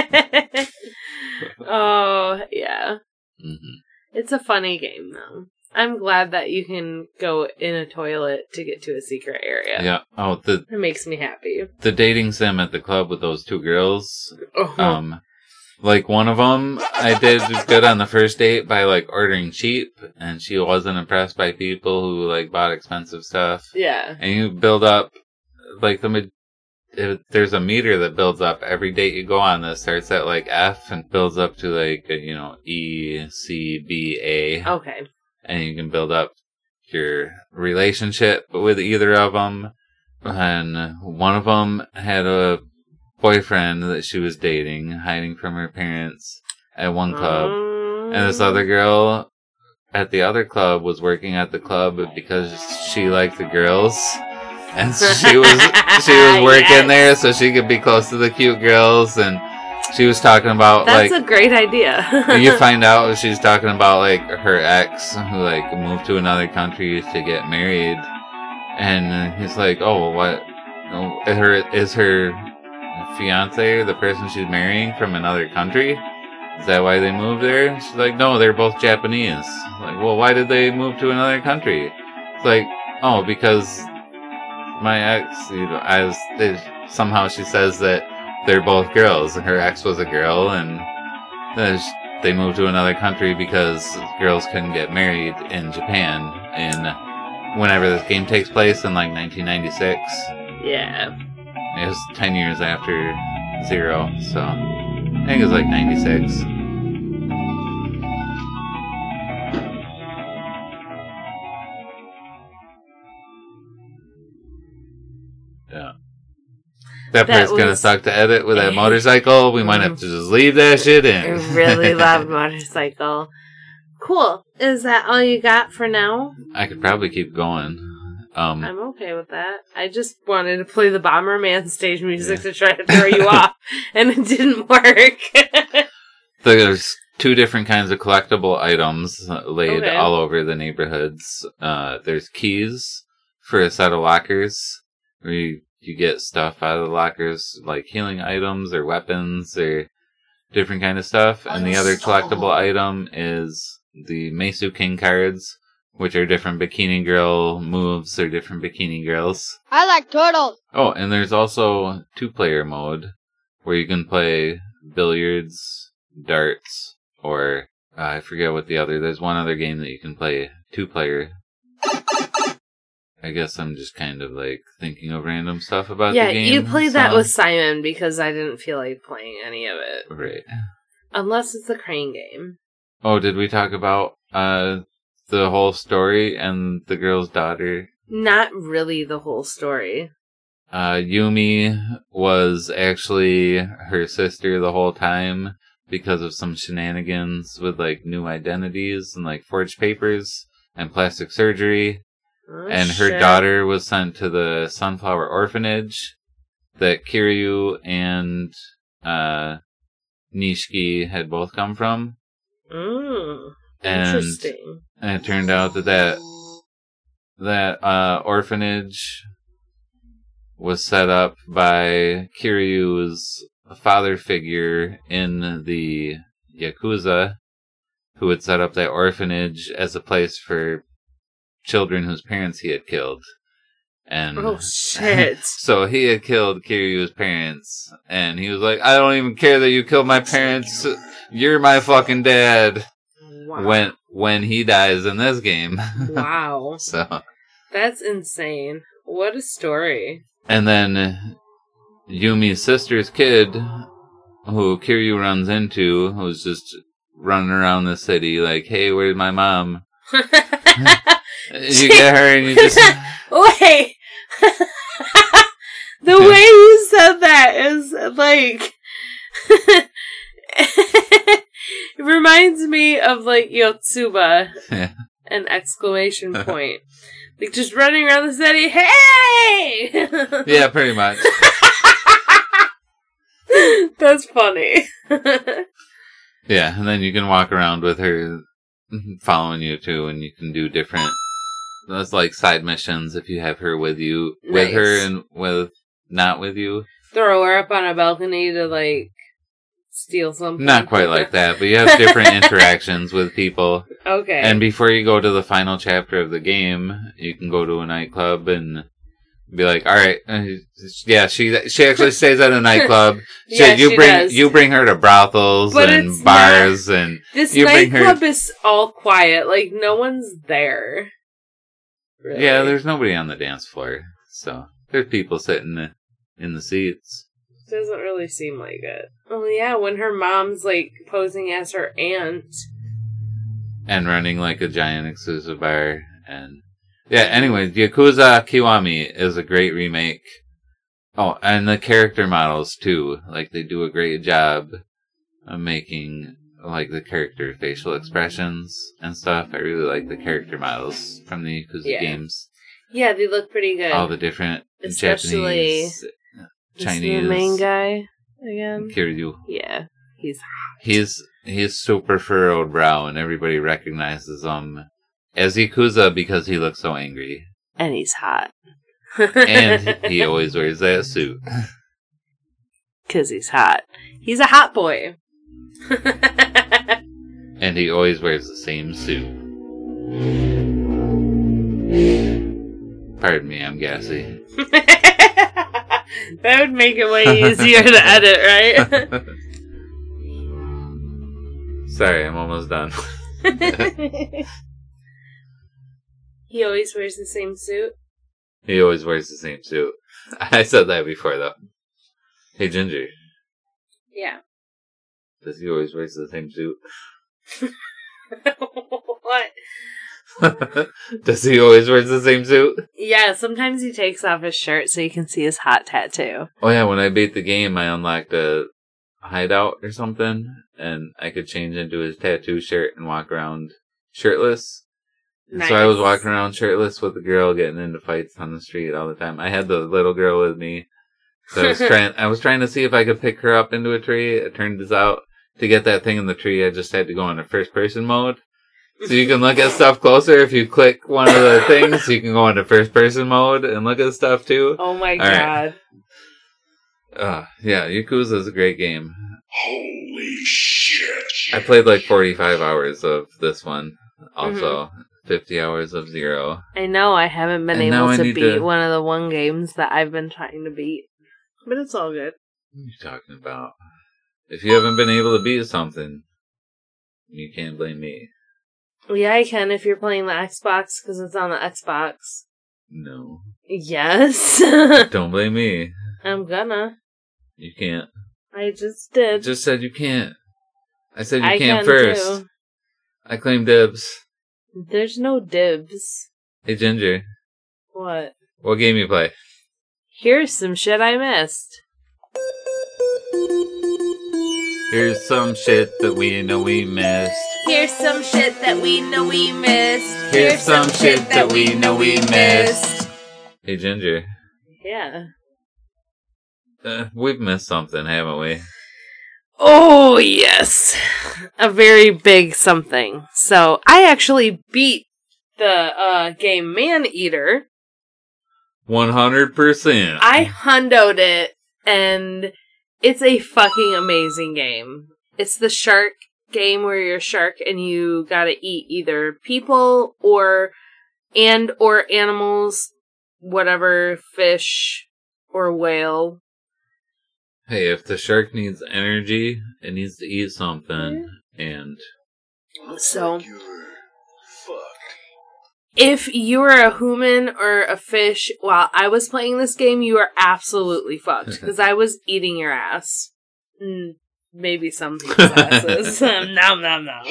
S2: Oh, yeah.
S1: Hmm.
S2: It's a funny game, though. I'm glad that you can go in a toilet to get to a secret area.
S1: Yeah. Oh, the
S2: It makes me happy.
S1: dating sim at the club with those 2 girls.
S2: Oh.
S1: Like one of them, I did good on the first date by like ordering cheap, and she wasn't impressed by people who like bought expensive stuff.
S2: Yeah.
S1: And you build up like there's a meter that builds up every date you go on that starts at like F and builds up to like E, C, B, A.
S2: Okay.
S1: And you can build up your relationship with either of them. And one of them had a boyfriend that she was dating, hiding from her parents at one club. And this other girl at the other club was working at the club because she liked the girls. And she was working
S2: Yes.
S1: there so she could be close to the cute girls. And she was talking about
S2: That's
S1: like...
S2: a great idea.
S1: And you find out she's talking about like her ex who like moved to another country to get married, and he's like, "Oh, what? Oh, is her fiance the person she's marrying from another country? Is that why they moved there?" She's like, "No, they're both Japanese." Like, well, why did they move to another country? It's like, oh, because my ex, somehow she says that they're both girls, and her ex was a girl, and they moved to another country because girls couldn't get married in Japan whenever this game takes place in like 1996.
S2: Yeah.
S1: It was 10 years after Zero, so I think it was like 96. Yeah. That part's gonna
S2: was-
S1: suck to edit with that motorcycle. We might have to just leave that shit
S2: A
S1: in.
S2: really loud motorcycle. Cool. Is that all you got for now?
S1: I could probably keep going.
S2: I'm okay with that. I just wanted to play the Bomberman stage music to try to throw you off, and it didn't work.
S1: There's 2 different kinds of collectible items laid
S2: Okay.
S1: all over the neighborhoods. There's keys for a set of lockers where you get stuff out of the lockers, like healing items or weapons or different kind of stuff. And the other collectible item is the Mesu King cards, which are different Bikini Girl moves or different Bikini Girls.
S6: I like turtles.
S1: Oh, and there's also 2-player mode where you can play billiards, darts, or I forget what there's one other game that you can play 2-player. I guess I'm just kind of like thinking of random stuff about
S2: Yeah,
S1: the game.
S2: you played that
S1: so-
S2: with Simon because I didn't feel like playing any of it.
S1: Right.
S2: Unless it's the crane game.
S1: Oh, did we talk about the whole story and the girl's daughter?
S2: Not really the whole story.
S1: Yumi was actually her sister the whole time because of some shenanigans with like new identities and like forged papers and plastic surgery.
S2: Oh,
S1: And her
S2: shit.
S1: daughter was sent to the Sunflower Orphanage that Kiryu and Nishiki had both come from.
S2: Mm,
S1: And
S2: interesting.
S1: it turned out that orphanage was set up by Kiryu's father figure in the Yakuza, who had set up that orphanage as a place for children whose parents he had killed. And
S2: Oh, shit.
S1: so he had killed Kiryu's parents, and he was like, I don't even care that you killed my parents. You're my fucking dad.
S2: Wow.
S1: When he dies in this game.
S2: Wow.
S1: So,
S2: That's insane. What a story.
S1: and then Yumi's sister's kid, who Kiryu runs into, who's just running around the city like, hey, where's my mom? You get her and you just...
S2: Wait. The way you said that is like it reminds me of like Yotsuba,
S1: Yeah.
S2: an exclamation point. Like just running around the city, hey!
S1: Yeah, pretty much.
S2: That's funny.
S1: Yeah, and then you can walk around with her following you too, and you can do different... That's like side missions if you have her with you. With
S2: Nice.
S1: her and with not with you.
S2: Throw her up on a balcony to like steal something.
S1: Not quite like that, but you have different interactions with people.
S2: Okay.
S1: And before you go to the final chapter of the game, you can go to a nightclub and be like, all right, yeah, she actually stays at a nightclub.
S2: Yeah,
S1: you
S2: she
S1: bring
S2: does.
S1: you bring her to brothels
S2: But
S1: and
S2: it's
S1: bars and
S2: This
S1: you bring her-
S2: nightclub is all quiet. Like, no one's there. Really.
S1: yeah, there's nobody on the dance floor, so there's people sitting in the seats.
S2: Doesn't really seem like it. Oh, yeah, when her mom's, like, posing as her aunt.
S1: And running like a giant exclusive bar. And yeah, anyway, Yakuza Kiwami is a great remake. Oh, and the character models too. Like, they do a great job of making, like, the character facial expressions and stuff. I really like the character models from the Yakuza
S2: Yeah.
S1: games.
S2: Yeah, they look pretty good.
S1: All the different
S2: Especially
S1: Japanese,
S2: Is
S1: Chinese,
S2: the main guy again?
S1: Kiryu.
S2: Yeah, he's
S1: He's super furrowed brow, and everybody recognizes him as Yakuza because he looks so angry.
S2: and he's hot.
S1: And he always wears that suit.
S2: Because he's hot. He's a hot boy.
S1: And he always wears the same suit. Pardon me, I'm gassy.
S2: That would make it way easier to edit, right?
S1: Sorry, I'm almost done.
S2: He always wears the same suit.
S1: He always wears the same suit. I said that before, though. Hey, Ginger.
S2: Yeah.
S1: Does he always wears the same suit?
S2: What?
S1: Does he always wears the same suit?
S2: Yeah, sometimes he takes off his shirt so you can see his hot tattoo.
S1: Oh yeah, when I beat the game, I unlocked a hideout or something, and I could change into his tattoo shirt and walk around shirtless. And so I was walking around shirtless with the girl, getting into fights on the street all the time. I had the little girl with me, so I was trying to see if I could pick her up into a tree. It turns out to get that thing in the tree, I just had to go into first person mode. So you can look at stuff closer. If you click one of the things, you can go into first person mode and look at stuff too.
S2: Oh my
S1: All
S2: god.
S1: right. Yeah, Yakuza is a great game.
S5: Holy shit.
S1: I played like 45 hours of this one. Also, 50 hours of Zero.
S2: I know I haven't been
S1: And now
S2: able
S1: I
S2: to
S1: need
S2: beat
S1: to-
S2: one of the one games that I've been trying to beat. But it's all good.
S1: What are you talking about? If you haven't been able to beat something, you can't blame me.
S2: Yeah, I can if you're playing the Xbox because it's on the Xbox.
S1: No.
S2: Yes.
S1: Don't blame me.
S2: I'm gonna.
S1: You can't.
S2: I just did.
S1: I just said you can't. I said you
S2: I
S1: can't
S2: can
S1: first.
S2: too.
S1: I claim dibs.
S2: There's no dibs.
S1: Hey, Ginger.
S2: What?
S1: What game you play?
S2: Here's some shit I missed.
S1: Here's some shit that we know we missed.
S2: Here's some shit that we know we missed.
S1: Here's some shit that we know we missed. Hey, Ginger.
S2: Yeah.
S1: We've missed something, haven't we?
S2: Oh, yes. A very big something. So, I actually beat the game Man-Eater.
S1: 100%.
S2: I hundoed it, and it's a fucking amazing game. It's the shark game where you're a shark and you gotta eat either people or animals, whatever, fish or whale.
S1: Hey, if the shark needs energy, it needs to eat something, and...
S2: So, if you were a human or a fish while I was playing this game, you are absolutely fucked, because I was eating your ass. Maybe some people's asses. Nom nom nom.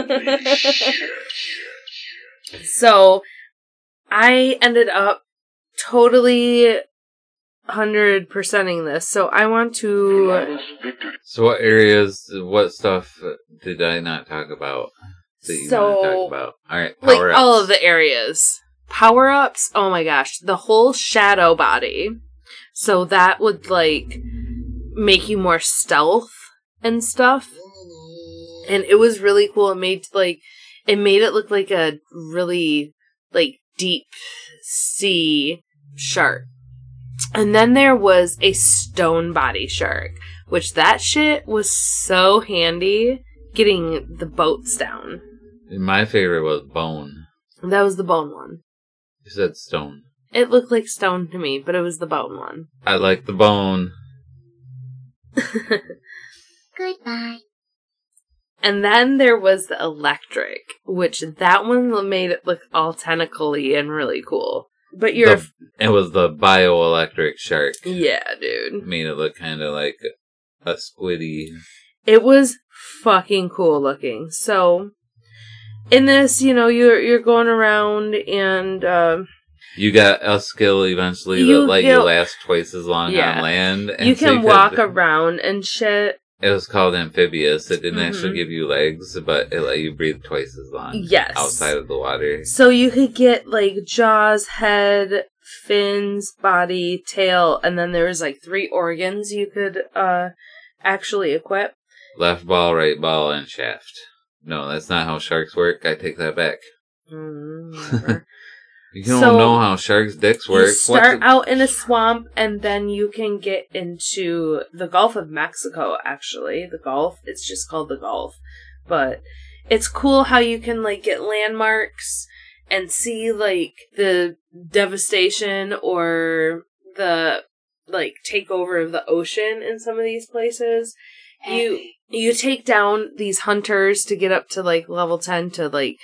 S2: So, I ended up totally 100%ing this, so I want to...
S1: So what stuff did I not talk about that you want to talk about? Alright, power-ups.
S2: Like, all of the areas. Power-ups, oh my gosh, the whole shadow body. So that would, like, make you more stealth and stuff. And it was really cool. It made it look like a really, like, deep sea shark. And then there was a stone body shark, which that shit was so handy getting the boats down.
S1: My favorite was bone.
S2: That was the bone one.
S1: You said stone.
S2: It looked like stone to me, but it was the bone one.
S1: I like the bone.
S6: Goodbye.
S2: And then there was the electric, which that one made it look all tentacle-y and really cool. But
S1: It was the bioelectric shark.
S2: Yeah, dude.
S1: Made it look kind of like a squiddy.
S2: It was fucking cool looking. So, in this, you're going around and...
S1: you got a skill eventually that let you last twice as long on land. And
S2: you can walk around and shit.
S1: It was called amphibious. It didn't actually give you legs, but it let you breathe twice as long.
S2: Yes.
S1: Outside of the water.
S2: So you could get, like, jaws, head, fins, body, tail, and then there was, like, 3 organs you could actually equip.
S1: Left ball, right ball, and shaft. No, that's not how sharks work. I take that back. You don't know how sharks' dicks work.
S2: You start out in a swamp, and then you can get into the Gulf of Mexico, actually. The Gulf. It's just called the Gulf. But it's cool how you can, like, get landmarks and see, like, the devastation or the, like, takeover of the ocean in some of these places. You take down these hunters to get up to, like, level 10 to, like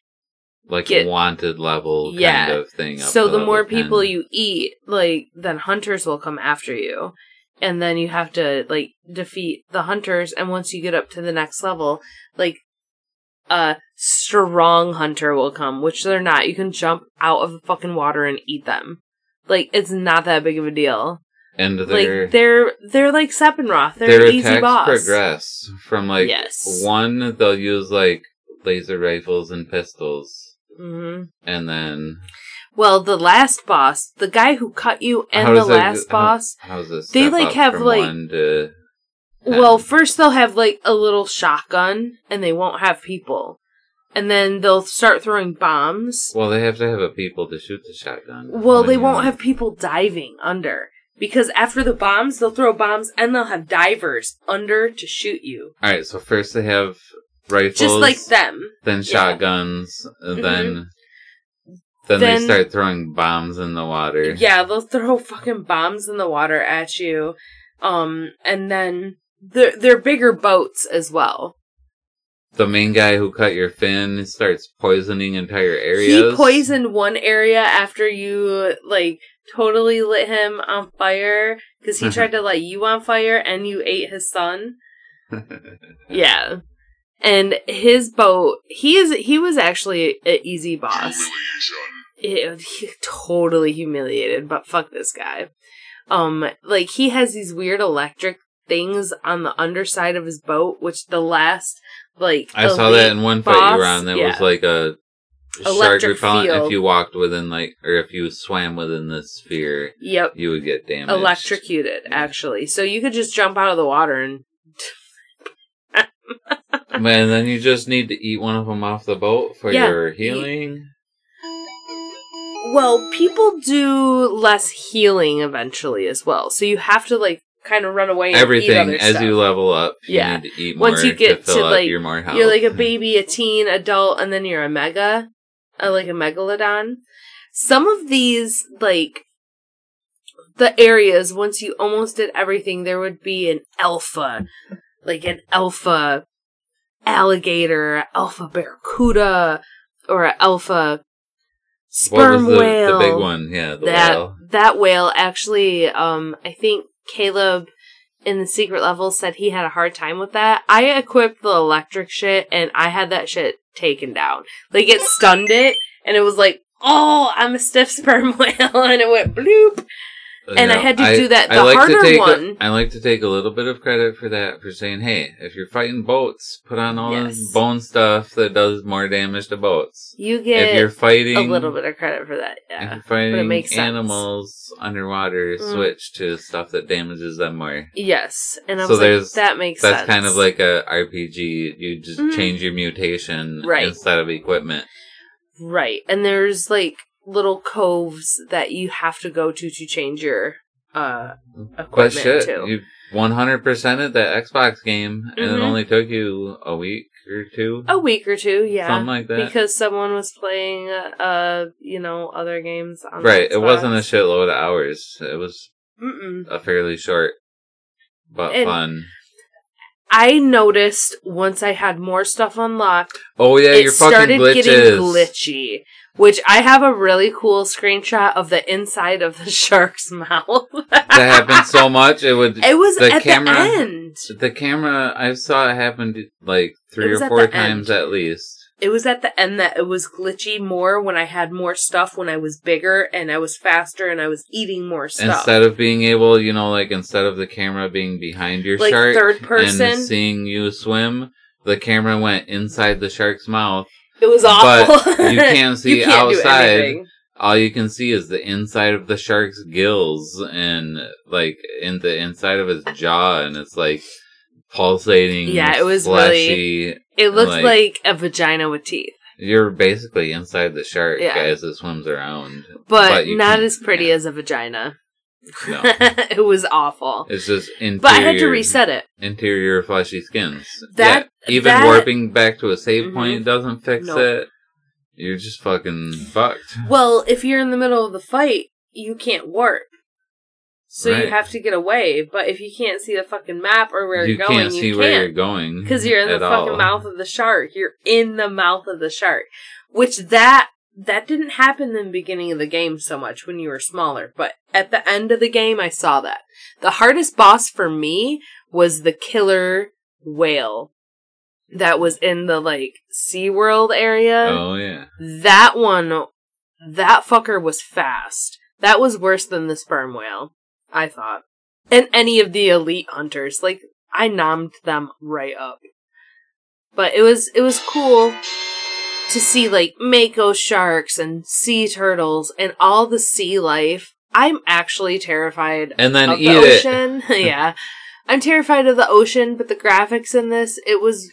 S1: a wanted level kind of thing.
S2: So the more people you eat, like, then hunters will come after you. And then you have to, like, defeat the hunters. And once you get up to the next level, like, a strong hunter will come, which they're not. You can jump out of the fucking water and eat them. Like, it's not that big of a deal.
S1: And
S2: they're like Sephiroth. They're an easy boss.
S1: Their attacks progress from, like, 1, they'll use, like, laser rifles and pistols.
S2: Mm-hmm.
S1: And then...
S2: Well, the last boss, the guy who cut you and the last boss...
S1: How's this?
S2: They, like, have, like...
S1: 1 to 10?
S2: Well, first they'll have, like, a little shotgun, and they won't have people. And then they'll start throwing bombs.
S1: Well, they have to have a people to shoot the shotgun.
S2: Well, they won't have people diving under. Because after the bombs, they'll throw bombs, and they'll have divers under to shoot you.
S1: Alright, so first they have... rifles,
S2: just like them.
S1: Then shotguns, and then they start throwing bombs in the water.
S2: Yeah, they'll throw fucking bombs in the water at you. And then they're bigger boats as well.
S1: The main guy who cut your fin starts poisoning entire areas.
S2: He poisoned one area after you, like, totally lit him on fire because he tried to light you on fire and you ate his son. Yeah. And his boat, he was actually an easy boss. He totally humiliated, but fuck this guy. Like, he has these weird electric things on the underside of his boat, which the last, like,
S1: I saw that in one fight you were on. That was like a shark repellent.
S2: Field.
S1: If you walked within, like, or if you swam within the sphere, you would get damaged.
S2: Electrocuted, actually. So you could just jump out of the water and...
S1: Man, then you just need to eat one of them off the boat for your healing.
S2: Well, people do less healing eventually as well. So you have to, like, kind of run away and eat
S1: Everything,
S2: other
S1: as
S2: stuff.
S1: you level up, you
S2: Yeah.
S1: need to eat more
S2: Once you get
S1: to fill
S2: to,
S1: up
S2: like,
S1: your more health.
S2: you're like a baby, a teen, adult, and then you're a mega, like a megalodon. Some of these, like, the areas, once you almost did everything, there would be an alpha, like an alpha alligator, alpha barracuda, or an alpha sperm
S1: what was
S2: whale.
S1: the big one? Yeah, the whale.
S2: That whale actually, I think Caleb in the secret level said he had a hard time with that. I equipped the electric shit and I had that shit taken down. Like, it stunned it and it was like, oh, I'm a stiff sperm whale, and it went bloop. And I had to do that. The harder one.
S1: I like to take a little bit of credit for that, for saying, hey, if you're fighting boats, put on all this bone stuff that does more damage to boats.
S2: You get
S1: if you're fighting,
S2: a little bit of credit for that, yeah.
S1: If you're fighting
S2: but it makes
S1: animals underwater, switch to stuff that damages them more.
S2: Yes. And I
S1: so
S2: was like, that makes sense.
S1: That's kind of like a RPG. You just change your mutation instead of equipment.
S2: Right. And there's, like, little coves that you have to go to change your equipment to.
S1: You 100%ed that Xbox game, and it only took you a week or two.
S2: A week or two, yeah.
S1: Something like that.
S2: Because someone was playing, other games on
S1: Right,
S2: Xbox.
S1: It wasn't a shitload of hours. It was a fairly short but fun.
S2: I noticed once I had more stuff unlocked,
S1: oh yeah, your fucking
S2: started
S1: glitches.
S2: getting glitchy. Which I have a really cool screenshot of the inside of the shark's mouth.
S1: That happened so much it was
S2: at
S1: camera,
S2: the end.
S1: The camera, I saw it happen like 3 or 4 times at least.
S2: It was at the end that it was glitchy more when I had more stuff, when I was bigger and I was faster and I was eating more stuff.
S1: Instead of being able, instead of the camera being behind your
S2: like
S1: shark
S2: third person
S1: and seeing you swim, the camera went inside the shark's mouth.
S2: It was awful.
S1: But you can't see
S2: you can't
S1: outside. All you can see is the inside of the shark's gills and like in the inside of his jaw, and it's like pulsating.
S2: Yeah, it was
S1: fleshy.
S2: Really. It looked like a vagina with teeth.
S1: You're basically inside the shark as it swims around,
S2: but not as pretty as a vagina.
S1: No,
S2: it was awful.
S1: It's just interior.
S2: But I had to reset it.
S1: Interior fleshy skins. Even warping back to a save point doesn't fix it. You're just fucking fucked.
S2: Well, if you're in the middle of the fight, you can't warp. So you have to get away. But if you can't see the fucking map or where you're going, you can't
S1: see where you're going.
S2: Because you're in the fucking mouth of the shark. You're in the mouth of the shark. Which that didn't happen in the beginning of the game so much when you were smaller. But at the end of the game, I saw that. The hardest boss for me was the killer whale that was in the, like, SeaWorld area.
S1: Oh, yeah.
S2: That fucker was fast. That was worse than the sperm whale, I thought. And any of the elite hunters. Like, I nommed them right up. But it was cool to see, like, mako sharks and sea turtles and all the sea life. I'm actually terrified
S1: and then
S2: of
S1: eat
S2: the ocean. Yeah. I'm terrified of the ocean, but the graphics in this, it was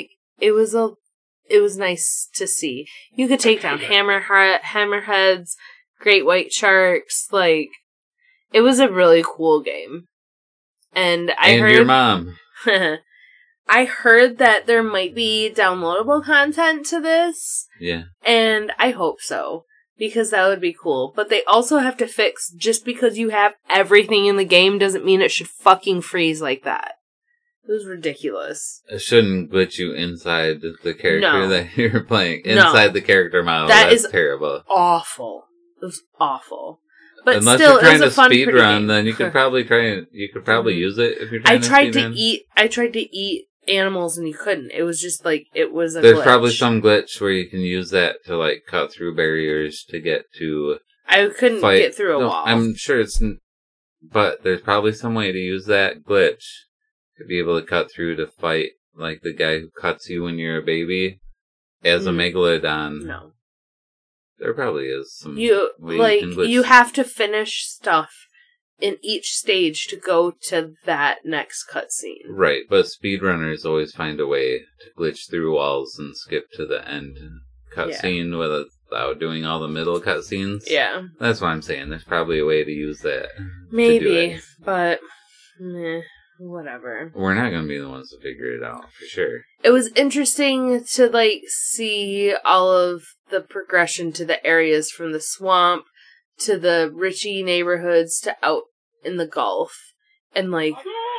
S2: nice to see. You could take down hammerheads, great white sharks, like, it was a really cool game. And I heard
S1: your mom.
S2: I heard that there might be downloadable content to this.
S1: Yeah.
S2: And I hope so. Because that would be cool. But they also have to fix, just because you have everything in the game doesn't mean it should fucking freeze like that. It was ridiculous.
S1: It shouldn't glitch you inside the character that you're playing. Inside the character model. That's terrible.
S2: Awful. It was awful. But
S1: unless
S2: still,
S1: you're trying
S2: it was
S1: to
S2: a fun
S1: speed run,
S2: game.
S1: then you could probably use it if you're trying to speed run.
S2: I tried to eat animals and you couldn't. It was just like, it was a
S1: There's
S2: glitch.
S1: probably some glitch where you can use that to like cut through barriers to get to
S2: I couldn't get through a wall.
S1: I'm sure but there's probably some way to use that glitch to be able to cut through to fight like the guy who cuts you when you're a baby as a megalodon.
S2: No.
S1: There probably is some
S2: you have to finish stuff in each stage to go to that next cutscene.
S1: Right, but speedrunners always find a way to glitch through walls and skip to the end cutscene with without doing all the middle cutscenes.
S2: Yeah.
S1: That's what I'm saying. There's probably a way to use that.
S2: Maybe, but whatever.
S1: We're not going to be the ones to figure it out, for sure.
S2: It was interesting to, like, see all of the progression to the areas from the swamp to the Richie neighborhoods to out in the Gulf. And, like,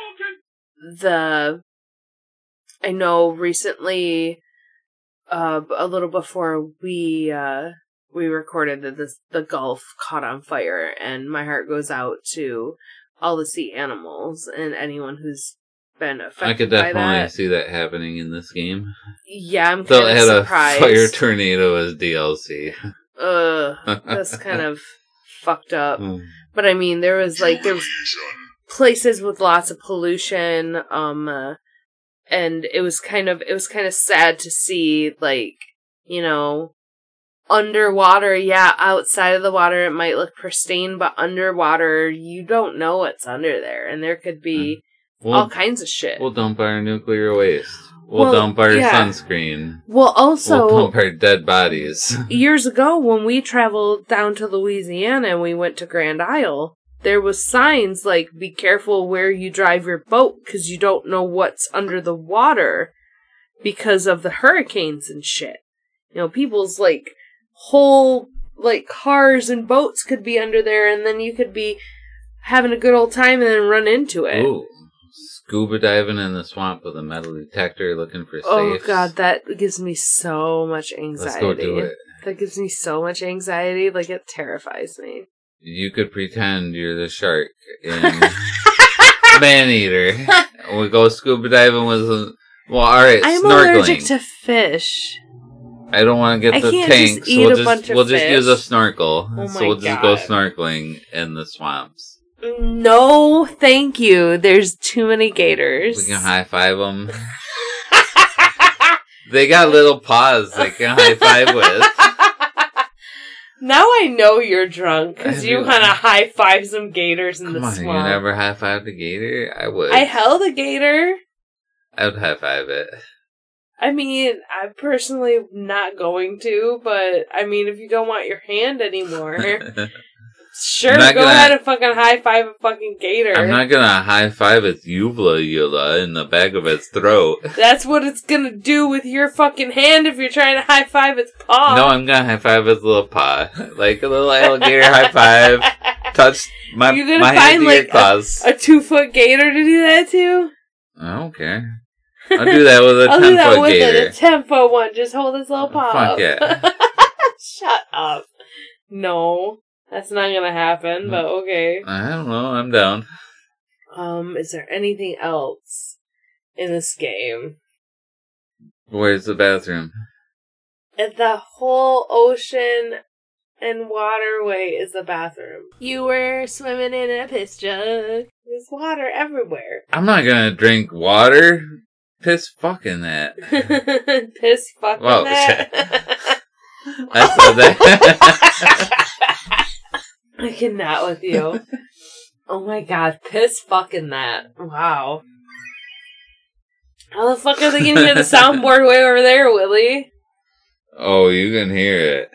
S2: I know recently, a little before we recorded that the Gulf caught on fire, and my heart goes out to all the sea animals and anyone who's been affected.
S1: I could
S2: by
S1: definitely
S2: that.
S1: see that happening in this game.
S2: Yeah, I'm
S1: They'll
S2: kind of
S1: add
S2: surprised.
S1: a fire tornado as DLC.
S2: That's kind of fucked up. But I mean, there was places with lots of pollution, and it was kind of sad to see, like, you know, underwater. Yeah, outside of the water it might look pristine, but underwater you don't know what's under there, and there could be all kinds of shit.
S1: We'll dump our nuclear waste. We'll dump our sunscreen.
S2: Well, also,
S1: we'll dump our dead bodies.
S2: Years ago, when we traveled down to Louisiana and we went to Grand Isle, there was signs like, be careful where you drive your boat, because you don't know what's under the water because of the hurricanes and shit. You know, people's, like, whole, like, cars and boats could be under there, and then you could be having a good old time and then run into it.
S1: Ooh. Scuba diving in the swamp with a metal detector looking for safes.
S2: Oh, God, that gives me so much anxiety.
S1: Let's go do it.
S2: That gives me so much anxiety, like, it terrifies me.
S1: You could pretend you're the shark in Maneater. We'll go scuba diving with alright,
S2: I'm
S1: snorkeling.
S2: allergic to fish.
S1: I don't want to get the
S2: can't
S1: tank,
S2: just eat a bunch of
S1: we'll just
S2: fish.
S1: use a snorkel.
S2: Oh
S1: so
S2: my
S1: we'll just go
S2: God.
S1: snorkeling in the swamps.
S2: No, thank you. There's too many gators.
S1: We can high five them. They got little paws they can high five with.
S2: Now I know you're drunk, because you
S1: do.
S2: want to high five some gators in
S1: Come
S2: the
S1: on,
S2: swamp.
S1: you never high fived a gator? I would.
S2: I held a gator.
S1: I would high five it.
S2: I mean, I'm personally not going to, but I mean, if you don't want your hand anymore, sure,
S1: I'm not
S2: go
S1: gonna-
S2: ahead and fucking high five a fucking gator.
S1: I'm not gonna high five its uvula in the back of its throat.
S2: That's what it's gonna do with your fucking hand if you're trying to high five its paw.
S1: No, I'm gonna high five its little paw. Like a little alligator high five. Touch my
S2: You're gonna
S1: my hand
S2: find,
S1: to your
S2: like,
S1: claws.
S2: a 2-foot gator to do that to?
S1: I don't care. I'll do that with a
S2: I'll do that
S1: 10-foot
S2: with
S1: gator.
S2: it. A 10-foot one. Just hold his little paw
S1: Fuck
S2: up.
S1: yeah.
S2: Shut up. No, that's not gonna happen, but okay.
S1: I don't know. I'm down.
S2: Is there anything else in this game?
S1: Where's the bathroom?
S2: The whole ocean and waterway is the bathroom. You were swimming in a piss jug. There's water everywhere.
S1: I'm not gonna drink water. Piss fucking that.
S2: Piss fucking
S1: Whoa,
S2: that.
S1: I said that.
S2: I cannot with you. Oh my God, piss fucking that. Wow. How the fuck are they gonna hear the soundboard way over there, Willie?
S1: Oh, you can hear it.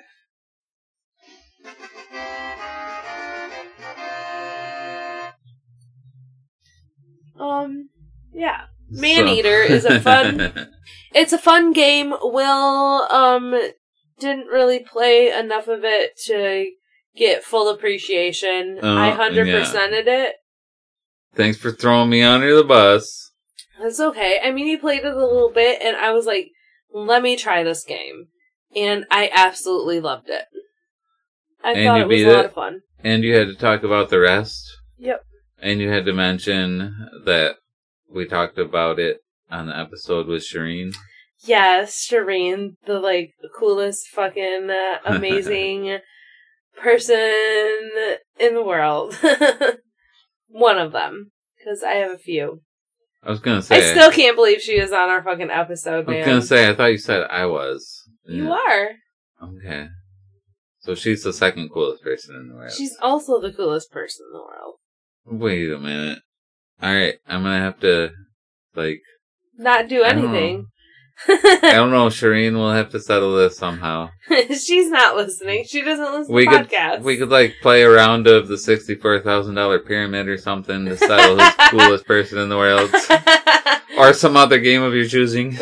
S2: Yeah. Maneater is a fun... It's a fun game. Will, didn't really play enough of it to get full appreciation. I 100%ed it.
S1: Thanks for throwing me under the bus.
S2: That's okay. I mean, he played it a little bit, and I was like, let me try this game. And I absolutely loved it. I
S1: And
S2: thought
S1: you
S2: it was
S1: beat
S2: a lot
S1: it?
S2: of fun.
S1: And you had to talk about the rest.
S2: Yep.
S1: And you had to mention that we talked about it on the episode with Shireen.
S2: Yes, Shireen, the, like, coolest fucking amazing person in the world. One of them. Because I have a few.
S1: I was gonna say.
S2: I still can't believe she was on our fucking episode,
S1: I was
S2: man.
S1: gonna say, I thought you said I was.
S2: You are.
S1: Okay. So she's the second coolest person in the world.
S2: She's also the coolest person in the world.
S1: Wait a minute. Alright, I'm gonna have to, like...
S2: Not do
S1: I don't
S2: anything.
S1: I don't know. Shireen will have to settle this somehow.
S2: She's not listening. She doesn't listen
S1: We
S2: to podcasts.
S1: could like play a round of the $64,000 pyramid or something to settle who's the coolest person in the world, or some other game of your choosing.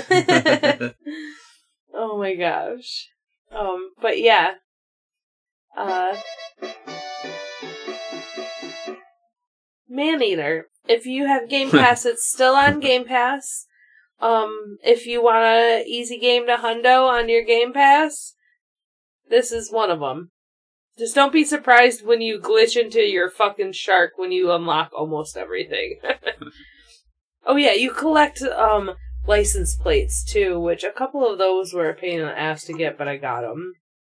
S2: Oh my gosh. But yeah. Maneater. If you have Game Pass, it's still on Game Pass. If you want a easy game to hundo on your Game Pass, this is one of them. Just don't be surprised when you glitch into your fucking shark when you unlock almost everything. Oh yeah, you collect license plates too, which a couple of those were a pain in the ass to get, but I got them.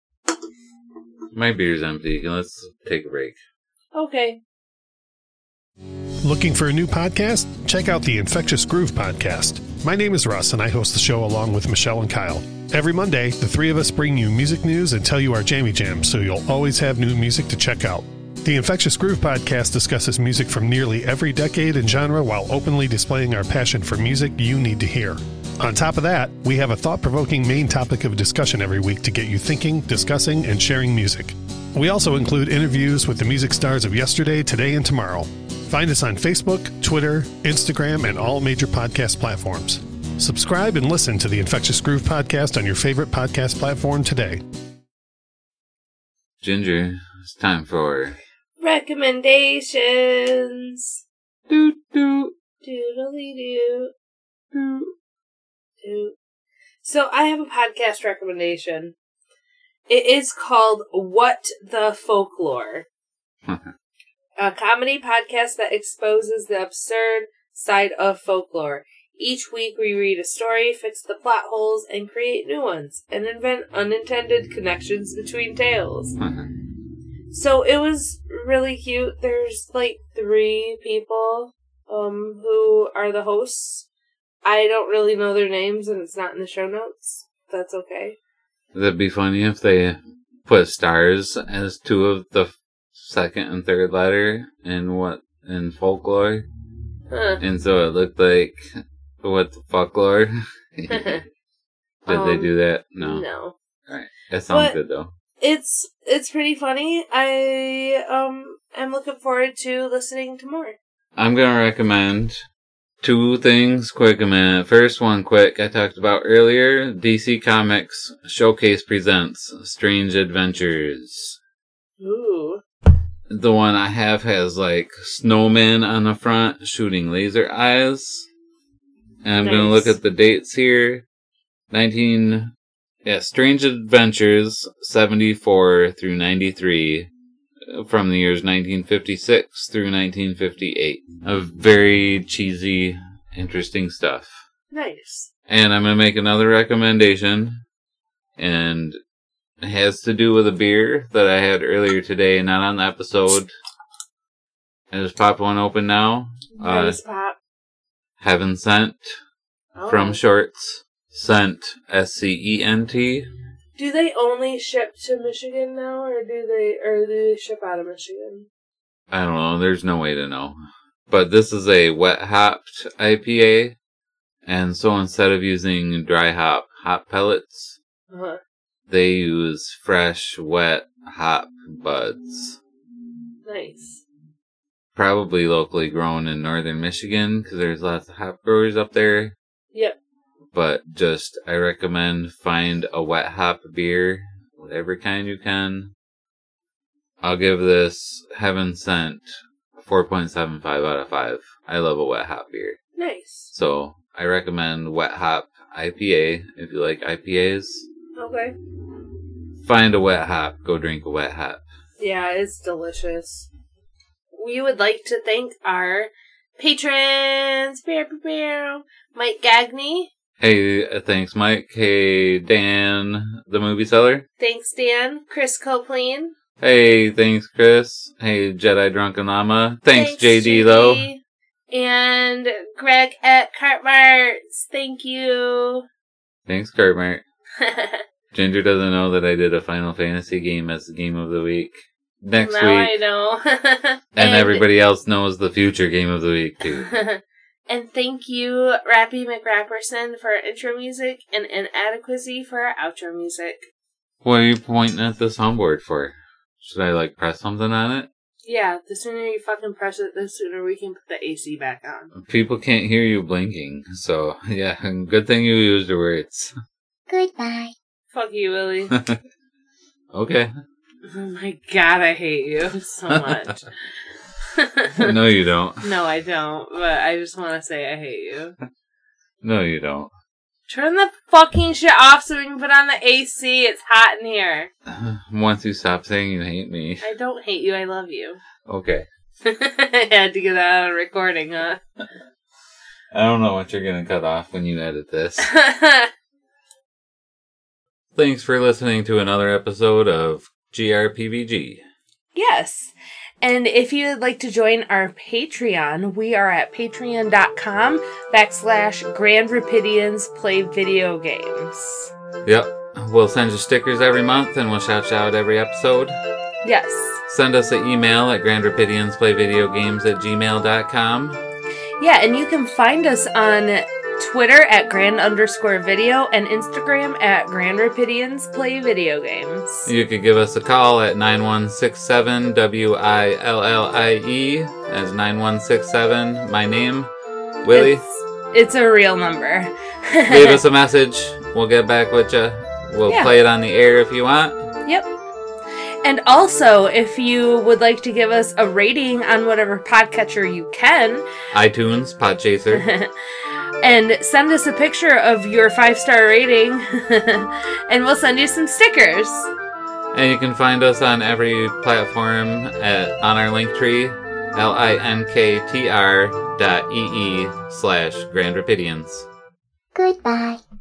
S1: My beer's empty. Let's take a break.
S2: Okay.
S7: Looking for a new podcast? Check out the Infectious Groove podcast. My name is Russ, and I host the show along with Michelle and Kyle. Every Monday, the three of us bring you music news and tell you our jammy jams, so you'll always have new music to check out. The Infectious Groove podcast discusses music from nearly every decade and genre while openly displaying our passion for music you need to hear. On top of that, we have a thought-provoking main topic of discussion every week to get you thinking, discussing, and sharing music. We also include interviews with the music stars of yesterday, today, and tomorrow. Find us on Facebook, Twitter, Instagram, and all major podcast platforms. Subscribe and listen to the Infectious Groove podcast on your favorite podcast platform today.
S1: Ginger, it's time for
S2: Recommendations.
S1: Doot doot
S2: Doodly doo. Doot. So I have a podcast recommendation. It is called What the Folklore. A comedy podcast that exposes the absurd side of folklore. Each week we read a story, fix the plot holes, and create new ones, and invent unintended connections between tales. So it was really cute. There's like 3 people who are the hosts. I don't really know their names, and it's not in the show notes. That's okay.
S1: That'd be funny if they put stars as 2 of the second and third letter in folklore. And so it looked like what the folklore. Did they do that? No.
S2: No.
S1: Alright. That sounds good though.
S2: It's pretty funny. I am looking forward to listening to more.
S1: I'm gonna recommend 2 things quick a minute. First one quick, I talked about earlier. DC Comics Showcase presents Strange Adventures.
S2: Ooh.
S1: The one I have has like snowmen on the front shooting laser eyes. And I'm gonna look at the dates here. Strange Adventures 74 through 93. From the years 1956 through 1958. Of very cheesy, interesting stuff.
S2: Nice.
S1: And I'm going to make another recommendation. And it has to do with a beer that I had earlier today, not on the episode. I just popped one open now.
S2: Nice pop.
S1: Heaven Sent from Shorts. Scent, S-C-E-N-T.
S2: Do they only ship to Michigan now, or do they ship out of Michigan?
S1: I don't know. There's no way to know. But this is a wet hopped IPA. And so instead of using dry hop pellets, they use fresh, wet hop buds.
S2: Nice.
S1: Probably locally grown in northern Michigan, because there's lots of hop growers up there.
S2: Yep.
S1: But I recommend find a wet hop beer, whatever kind you can. I'll give this Heaven Sent 4.75 out of 5. I love a wet hop beer.
S2: Nice.
S1: So I recommend wet hop IPA if you like IPAs.
S2: Okay.
S1: Find a wet hop. Go drink a wet hop.
S2: Yeah, it's delicious. We would like to thank our patrons. Mike Gagney.
S1: Hey, thanks, Mike. Hey, Dan, the movie seller.
S2: Thanks, Dan. Chris Copeland.
S1: Hey, thanks, Chris. Hey, Jedi Drunken Llama. Thanks, JD, though.
S2: And Greg at Cartmarts. Thank you.
S1: Thanks, Cartmart. Ginger doesn't know that I did a Final Fantasy game as the game of the week. Next week.
S2: I know.
S1: and everybody else knows the future game of the week, too.
S2: And thank you, Rappy McRapperson, for our intro music, and Inadequacy for our outro music.
S1: What are you pointing at the soundboard for? Should I, press something on it?
S2: Yeah, the sooner you fucking press it, the sooner we can put the AC back on.
S1: People can't hear you blinking, so, yeah, good thing you used your words.
S6: Goodbye.
S2: Fuck you, Willie.
S1: Okay.
S2: Oh my god, I hate you so much.
S1: No, you don't.
S2: No, I don't, but I just want to say I hate you.
S1: No, you don't.
S2: Turn the fucking shit off so we can put on the AC. It's hot in here.
S1: Once you stop saying you hate me.
S2: I don't hate you, I love you.
S1: Okay.
S2: I had to get that on a recording, huh?
S1: I don't know what you're gonna cut off when you edit this. Thanks for listening to another episode of GRPVG.
S2: Yes. And if you'd like to join our Patreon, we are at patreon.com/Grand Rapidians Play Video Games.
S1: Yep. We'll send you stickers every month and we'll shout you out every episode.
S2: Yes.
S1: Send us an email at grandrapidiansplayvideogames@gmail.com.
S2: Yeah, and you can find us on Twitter at Grand_Video and Instagram at Grand Rapidians Play Video Games.
S1: You could give us a call at 9167-WILLIE. That's 9167. My name, Willie.
S2: It's a real number.
S1: Leave us a message. We'll get back with you. We'll play it on the air if you want.
S2: Yep. And also, if you would like to give us a rating on whatever podcatcher you can,
S1: iTunes, Podchaser.
S2: And send us a picture of your 5-star rating, and we'll send you some stickers.
S1: And you can find us on every platform on our link tree, linktr.ee/Grand Rapidians.
S6: Goodbye.